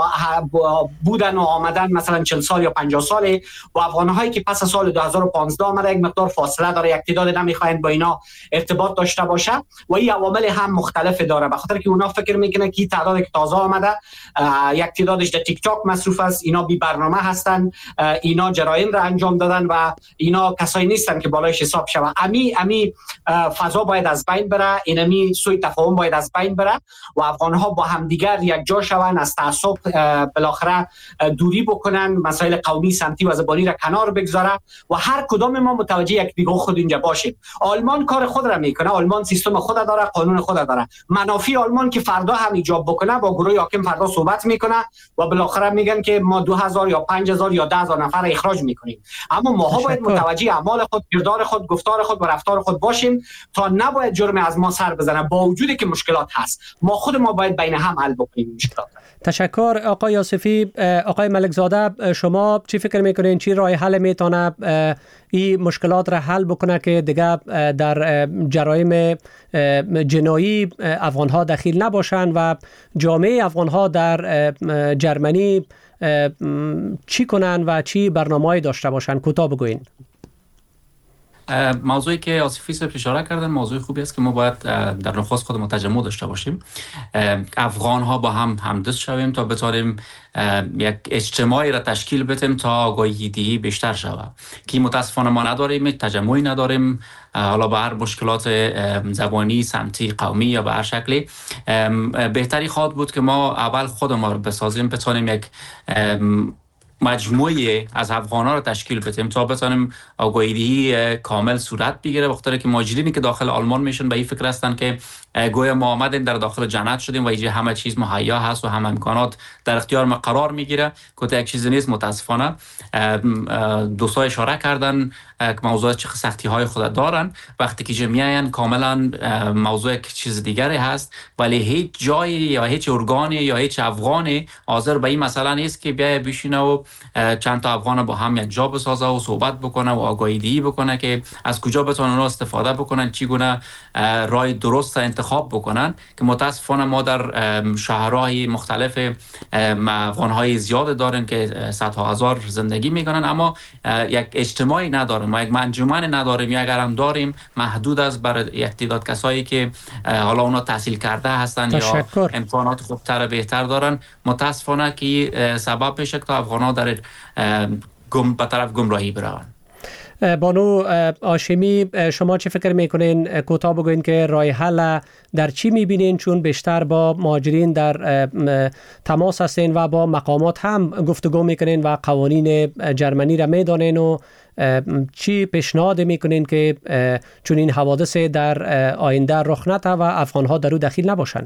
بودن و آمدن مثلا 40 سال یا 50 ساله و افغان‌هایی که پس از سال 2015 آمده یک مقدار فاصله داره، یک تعداد نمیخواین با اینا ارتباط داشته باشه و این عوامل هم مختلف داره، به خاطر که اونا فکر میکنه که تعدادی که تازه آمده یک تعدادش در تیک تاک مصروف است، اینا بی برنامه هستن، اینا جرایم را انجام دادن و اینا کسایی نیستن که بالایش حساب شوه. امی فضا باید از بین بره، اینمی سوی تفاهم باید از بین بره و افغان‌ها با همدیگر یک جا شون، از تعصب بالاخره دوری بکنن، مسائل قومی سمتی و زبانی را کنار بگذاره و هر کدام ما متوجه یک دیگه خود اینجا باشیم. آلمان کار خود را میکنه، آلمان سیستم خود داره، قانون خود داره. منافع آلمان که فردا هم ایجاب بکنه با گروه حاکم فردا صحبت میکنه و بالاخره میگن که ما 2000 یا 5000 یا 10000 نفر اخراج میکنیم. اما ماها باید متوجه اعمال خود، کردار خود، گفتار خود و رفتار خود باشیم تا نباید جرم از ما سر بزنه، با وجودی که مشکلات هست. ما خود ما باید بین هم حل بکنیم مشکلات. تشکر آقای یوسفی. آقای ملکزاده، شما چی فکر میکنین چی راه حل میتونه این مشکلات را حل بکنه که دیگه در جرایم جنایی افغان ها دخیل نباشن و جامعه افغان ها در جرمنی چی کنن و چی برنامه‌ای داشته باشن؟ کوتاه بگوین. موضوعی که آصفی صاحب اشاره کردن موضوع خوبی است که ما باید در نخست خودمون تجمع داشته باشیم، افغان ها با هم همدست شویم تا بتونیم یک اجتماعی را تشکیل بدیم تا آگاهی بیشتر شود که متاسفانه ما نداریم، تجمعی نداریم، حالا به هر مشکلات زبانی، سمتی، قومی یا به هر شکلی. بهتری خواهد بود که ما اول خودمون رو بسازیم، بتونیم یک مجموعه از افغان‌ها را تشکیل بدیم تا بتونیم آگاهی کامل صورت بگیره، بخاطر که مهاجرینی که داخل آلمان میشن به این فکر هستن که گویا ما آمدیم در داخل جنت شدیم و اینجا همه چیز مهیا هست و همه امکانات در اختیار ما قرار میگیره که یک چیزی نیست. متاسفانه دوستان اشاره کردن که موضوع چه سختی‌های خود دارن، وقتی که میاین کاملا موضوع یک چیز دیگری هست، ولی هیچ جایی یا هیچ ارگانی یا هیچ افغانی حاضر به این مسئله نیست که بیای بشینه و چند تا افغان با هم یک جا بسازه و صحبت بکنه و آگاهی بکنه که از کجا بتونن اونها استفاده بکنن، چگونه راه درست انتخاب بکنن. که متاسفانه ما در شهرهای مختلف افغان‌های زیاد دارن که صدها هزار زندگی میکنن، اما یک اجتماعی ندارن، ما یک انجمن نداریم، یا اگر هم داریم محدود است برای یک تعداد کسایی که حالا اونا تحصیل کرده هستن یا امکانات خوبتر بهتر دارن. متاسفانه که سبب میشه که افغان‌ها در به طرف گمراهی بروند. بانو هاشمی، شما چه فکر میکنین؟ کوتاه بگوین که راه حل در چی میبینین، چون بیشتر با مهاجرین در تماس هستین و با مقامات هم گفتگو میکنین و قوانین جرمنی را میدانین و چی پیشنهاد میکنین که چون این حوادث در آینده رخ نده و افغان‌ها در او دخیل نباشن؟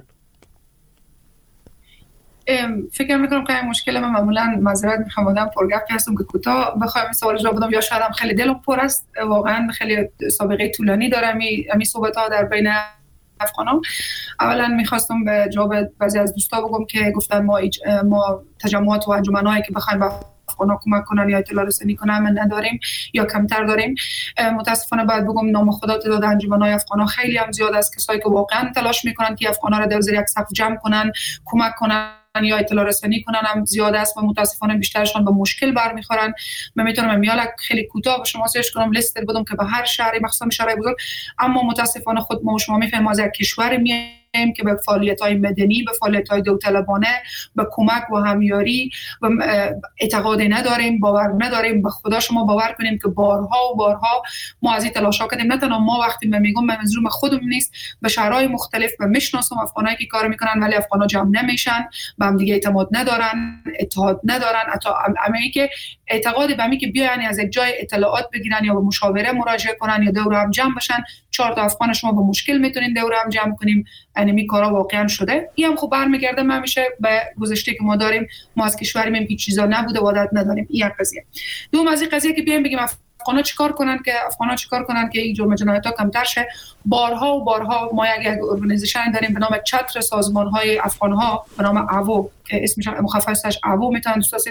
فکر میکنم که این مشکل من معمولا معذرت میخوام آدم پرگپی هستم که کوتاه بخوایم سوال جواب بدم، یا شاید هم خیلی دلم پر است، واقعا خیلی سابقه طولانی دارم این صحبت ها در بین افغانان. اولا میخواستم به جواب بعضی از دوستا بگم که گفتن ما تجمعات و انجمنایی که بخوایم به افغانا کمک کنن یا اطلاع رسانی کنن من نداریم یا کمتر داریم. متاسفانه باید بگم نام خدا تعداد انجمن‌های افغانا خیلی هم زیاد است، کسایی که واقعا تلاش میکنن که افغانا را در زیر یک سقف جمع کنن، کمک کنن یا اطلاع رسانی کنن هم زیاد است و متاسفانه بیشترشان به مشکل برمیخورن. من میتونم میال خیلی کوتاه به شما سرچ کنم لیست بدم که به هر شهری مخصوصا شهرهای بزرگ، اما متاسفانه خود ما و شما میفهمیم از یک کشور که به فعالیت‌های مدنی، به فعالیت‌های داوطلبانه، به کمک و همیاری و اعتقادی نداریم، باور نداریم. به خدا شما باور کنیم که بارها و بارها ما از این تلاش‌ها کردیم. نه تنها ما، وقتی میگم منظورم خودم نیست، به شهرهای مختلف به میشناسم افغانایی که کار میکنن ولی افغانا جمع نمیشن، به هم دیگه اعتماد ندارن، اتحاد ندارن، حتی امی که اعتقاد به امی که بیان از یک جای اطلاعات بگیرن یا به مشاوره مراجعه کنن یا دور هم جمع بشن. 4 تا افغان شما به مشکل میتونین دور هم جمع کنیم. اینمی کارا واقعا شده. این هم خب برمیگرده همیشه به گذشته که ما داریم. ما از کشوریم که چیزا نبوده و عادت نداریم. این یک قضیه. دوم از این قضیه که بیایم بگیم افغانا چیکار کنن که این جرم جنایت‌ها کمتر شه. بارها و بارها ما یک ارگانیزیشن داریم به نام چتر سازمان‌های افغان‌ها به نام اوو که اسمش مخففش اوو، میتونن دوستا سرچ کنن.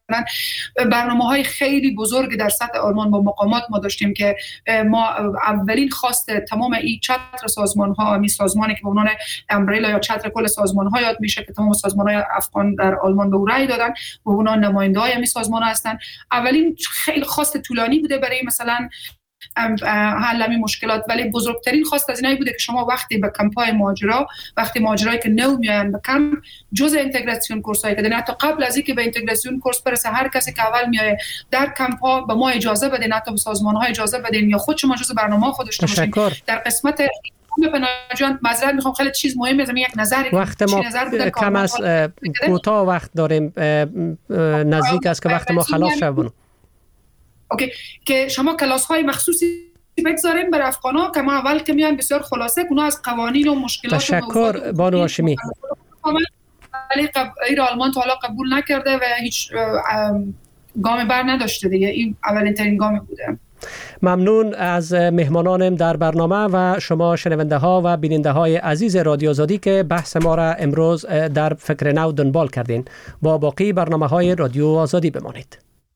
برنامه‌های خیلی بزرگ در سطح آلمان با مقامات ما داشتیم که ما اولین خواست تمام این چتر سازمان‌ها، می سازمانی که به عنوان امبریلا یا چتر کل سازمان‌ها یاد میشه که تمام سازمان‌های افغان در آلمان به او رأی دادن و اونا نماینده‌های این سازمان‌ها هستن. اولین خیلی خواست طولانی بوده برای مثلا حل همین مشکلات، ولی بزرگترین خواست از اینایی بوده که شما وقتی به کمپ‌های مهاجرا، وقتی مهاجرایی که نو میان به کمپ، جزء اینتگراسیون کورس‌های که حتی قبل از اینکه به اینتگراسیون کورس برسه هر کسی که اول میاد در کمپ‌ها به ما اجازه بدین، حتی به سازمان‌ها اجازه بدین یا خود شما جزء برنامه خودش باشین. در قسمت پناهجویان معذرت میخوام خیلی چیز مهمی از یک نظری وقت ما کم است، کوتاه وقت داریم، نزدیک است که وقت ما خلاص شد. اوکی، که شما کلاس‌های مخصوصی بگذاریم برای افغان‌ها که ما اول که میان بسیار خلاصه اونا از قوانین و مشکلات. تشکر بانو هاشمی. ولی ایران آلمان تا حالا قبول نکرده و هیچ گام بر نداشته دیگه. این اولین ترین گام بوده. ممنون از مهمانانم در برنامه و شما شنونده ها و بیننده های عزیز رادیو آزادی که بحث ما را امروز در فکر نو دنبال کردین. با باقی برنامه های رادیو آزادی بمانید.